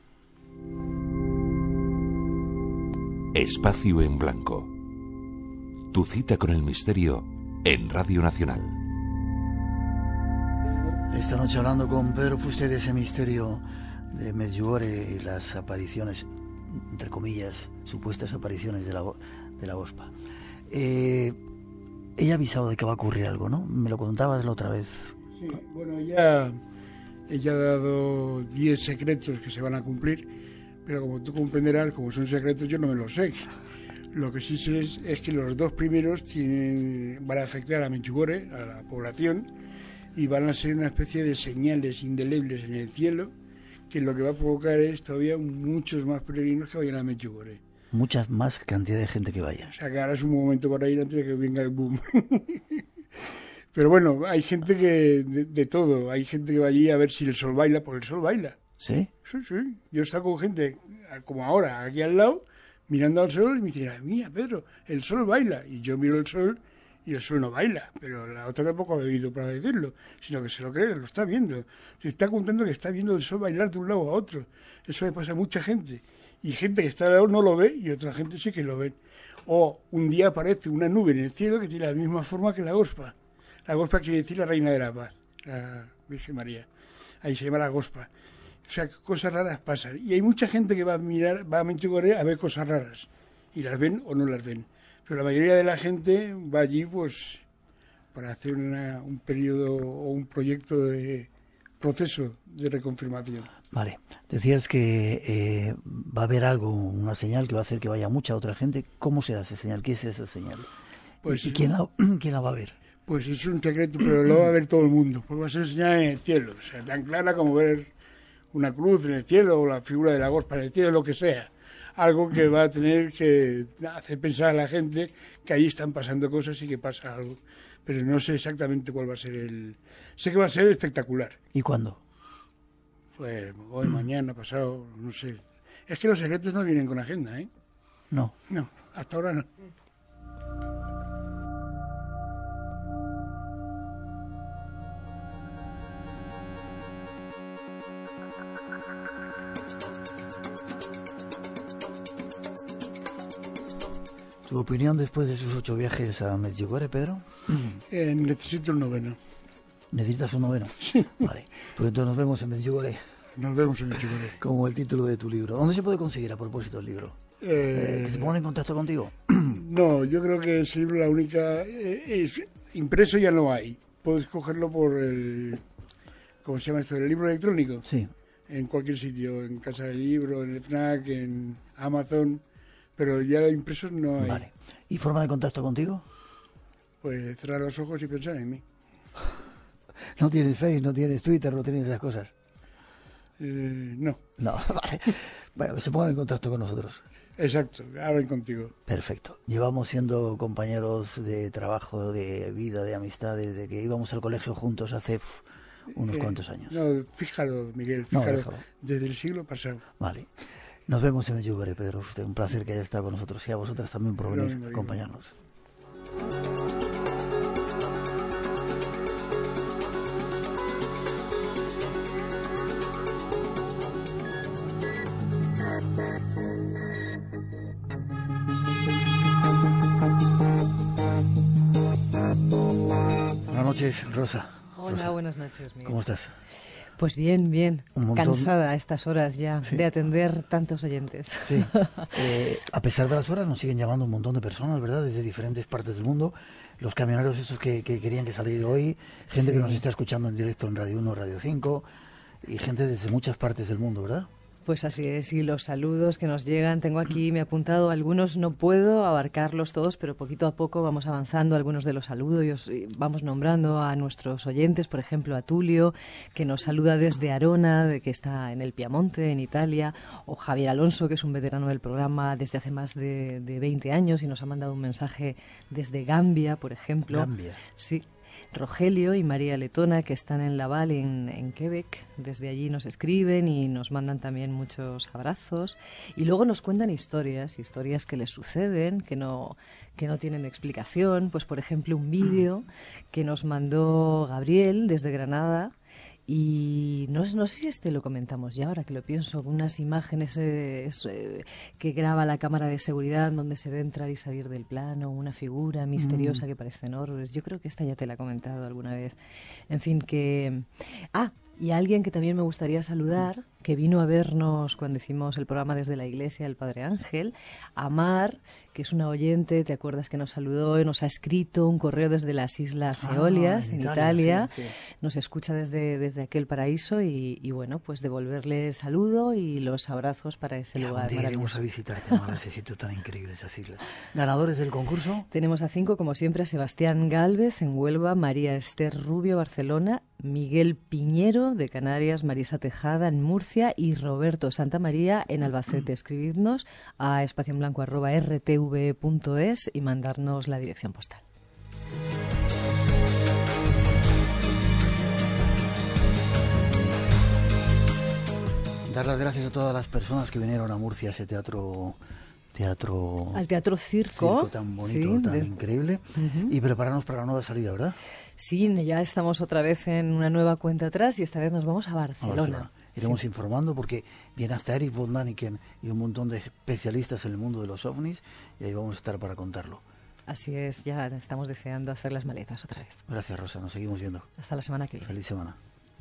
Espacio en Blanco. Tu cita con el misterio en Radio Nacional. Esta noche hablando con Pedro Fuster de ese misterio de Medjugorje y las apariciones, entre comillas, supuestas apariciones de la, de la Gospa. Eh, ella ha avisado de que va a ocurrir algo, ¿no? Me lo contabas la otra vez. Sí, bueno, ella, ella ha dado diez secretos que se van a cumplir, pero como tú comprenderás, como son secretos, yo no me los sé. Lo que sí sé es, es que los dos primeros tienen, van a afectar a Medjugorje, a la población, y van a ser una especie de señales indelebles en el cielo, que lo que va a provocar es todavía muchos más peregrinos que vayan a Medjugorje. Muchas más cantidad de gente que vaya. O sea, que ahora es un momento para ir antes de que venga el boom. Pero bueno, hay gente que, de, de todo, hay gente que va allí a ver si el sol baila, porque el sol baila. ¿Sí? Sí, sí. Yo he estado con gente, como ahora, aquí al lado, mirando al sol y me dicen, mira, Pedro, el sol baila. Y yo miro el sol y el sol no baila, pero la otra tampoco ha bebido para decirlo, sino que se lo cree, lo está viendo. Se está contando que está viendo el sol bailar de un lado a otro. Eso le pasa a mucha gente. Y gente que está al lado no lo ve y otra gente sí que lo ve. O un día aparece una nube en el cielo que tiene la misma forma que la Gospa. La Gospa quiere decir la Reina de la Paz, la Virgen María. Ahí se llama la Gospa. O sea, cosas raras pasan. Y hay mucha gente que va a mirar, va a Medjugorje a ver cosas raras. Y las ven o no las ven. Pero la mayoría de la gente va allí pues para hacer una, un periodo o un proyecto de proceso de reconfirmación. Vale, decías que eh, va a haber algo, una señal que va a hacer que vaya mucha otra gente. ¿Cómo será esa señal? ¿Qué es esa señal? Pues, ¿Y quién la, quién la va a ver? Pues es un secreto, pero lo va a ver todo el mundo, porque va a ser señal en el cielo, o sea, tan clara como ver una cruz en el cielo o la figura de la Gospa en el cielo, lo que sea. Algo que va a tener que hacer pensar a la gente que ahí están pasando cosas y que pasa algo. Pero no sé exactamente cuál va a ser el... Sé que va a ser espectacular. ¿Y cuándo? Pues hoy, mañana, pasado, no sé. Es que los secretos no vienen con agenda, ¿eh? No. No, hasta ahora no. ¿Tu opinión después de sus ocho viajes a Medjugorje, Pedro? Eh, necesito el noveno. ¿Necesitas un noveno? Sí. Vale, pues entonces nos vemos en Medjugorje. Nos vemos en Medjugorje. Como el título de tu libro. ¿Dónde se puede conseguir a propósito el libro? Eh, ¿Que se pongan en contacto contigo? No, yo creo que ese libro la única... Eh, es, impreso ya no hay. Puedes cogerlo por el... ¿Cómo se llama esto? ¿El libro electrónico? Sí. En cualquier sitio, en Casa del Libro, en el FNAC, en Amazon... Pero ya impresos no hay. Vale. ¿Y forma de contacto contigo? Pues cerrar los ojos y pensar en mí. ¿No tienes Facebook, no tienes Twitter, no tienes esas cosas? Eh, no. No, vale. Bueno, que se pongan en contacto con nosotros. Exacto, hablen contigo. Perfecto. Llevamos siendo compañeros de trabajo, de vida, de amistad, desde que íbamos al colegio juntos hace uf, unos eh, cuantos años. No, fíjalo, Miguel, fíjalo, no, desde el siglo pasado. Vale. Nos vemos en el Medjugorje, Pedro. Usted, un placer que haya estado con nosotros y a vosotras también por venir a acompañarnos. Buenas noches, Rosa. Hola, Rosa. Buenas noches, Miguel. ¿Cómo estás? Pues bien, bien. Cansada a estas horas ya sí. de atender tantos oyentes. Sí. Eh, a pesar de las horas nos siguen llamando un montón de personas, ¿verdad? Desde diferentes partes del mundo. Los camioneros estos que, que querían que salir hoy, gente sí. que nos está escuchando en directo en Radio uno, Radio cinco y gente desde muchas partes del mundo, ¿verdad? Pues así es, y los saludos que nos llegan, tengo aquí, me he apuntado algunos, no puedo abarcarlos todos, pero poquito a poco vamos avanzando algunos de los saludos y vamos nombrando a nuestros oyentes, por ejemplo a Tulio, que nos saluda desde Arona, de que está en el Piamonte, en Italia, o Javier Alonso, que es un veterano del programa desde hace más de, de veinte años y nos ha mandado un mensaje desde Gambia, por ejemplo. Gambia. Sí. Rogelio y María Letona, que están en Laval, en, en Quebec. Desde allí nos escriben y nos mandan también muchos abrazos. Y luego nos cuentan historias, historias que les suceden, que no, que no tienen explicación. Pues, por ejemplo, un vídeo que nos mandó Gabriel desde Granada. Y no, no sé si este lo comentamos ya, ahora que lo pienso, unas imágenes eh, es, eh, que graba la cámara de seguridad donde se ve entrar y salir del plano, una figura misteriosa mm. que parecen orbes. Yo creo que esta ya te la he comentado alguna vez. En fin, que... Ah, y alguien que también me gustaría saludar, que vino a vernos cuando hicimos el programa desde la iglesia, el Padre Ángel, a Mar, que es una oyente, ¿te acuerdas que nos saludó? Nos ha escrito un correo desde las Islas Eolias, ah, en, en Italia, Italia. Sí, sí. Nos escucha desde, desde aquel paraíso y, y bueno, pues devolverle el saludo y los abrazos para ese y lugar maravilloso. Iremos a visitarte, Mar, ese sitio tan increíble, esas islas. ¿Ganadores del concurso? Tenemos a cinco, como siempre, a Sebastián Gálvez en Huelva, María Esther Rubio, Barcelona, Miguel Piñero de Canarias, Marisa Tejada en Murcia y Roberto Santamaría en Albacete. Escribidnos a espacioblanco arroba r t v punto es y mandarnos la dirección postal. Dar las gracias a todas las personas que vinieron a Murcia, a ese teatro... teatro al Teatro Circo, circo tan bonito, sí, tan des... increíble, uh-huh. y prepararnos para la nueva salida, ¿verdad? Sí, ya estamos otra vez en una nueva cuenta atrás y esta vez nos vamos a Barcelona. A Barcelona. Iremos sí. informando porque viene hasta Eric von Daniken y un montón de especialistas en el mundo de los ovnis y ahí vamos a estar para contarlo. Así es, ya estamos deseando hacer las maletas otra vez. Gracias, Rosa, nos seguimos viendo. Hasta la semana que viene. Feliz semana.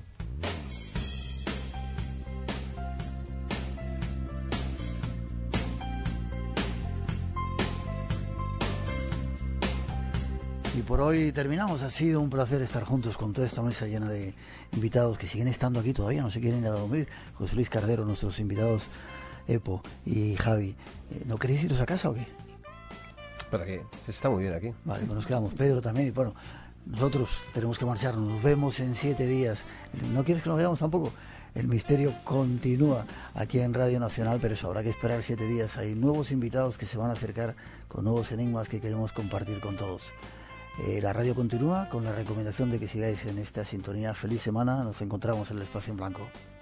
Y por hoy terminamos. Ha sido un placer estar juntos con toda esta mesa llena de invitados que siguen estando aquí todavía, no se quieren ir a dormir. José Luis Cardero, nuestros invitados, Epo y Javi. ¿No queréis iros a casa o qué? ¿Para qué? Está muy bien aquí. Vale, pues nos quedamos. Pedro también. Y bueno, nosotros tenemos que marcharnos. Nos vemos en siete días. ¿No quieres que nos veamos tampoco? El misterio continúa aquí en Radio Nacional, pero eso habrá que esperar siete días. Hay nuevos invitados que se van a acercar con nuevos enigmas que queremos compartir con todos. Eh, la radio continúa con la recomendación de que sigáis en esta sintonía. Feliz semana, nos encontramos en el Espacio en Blanco.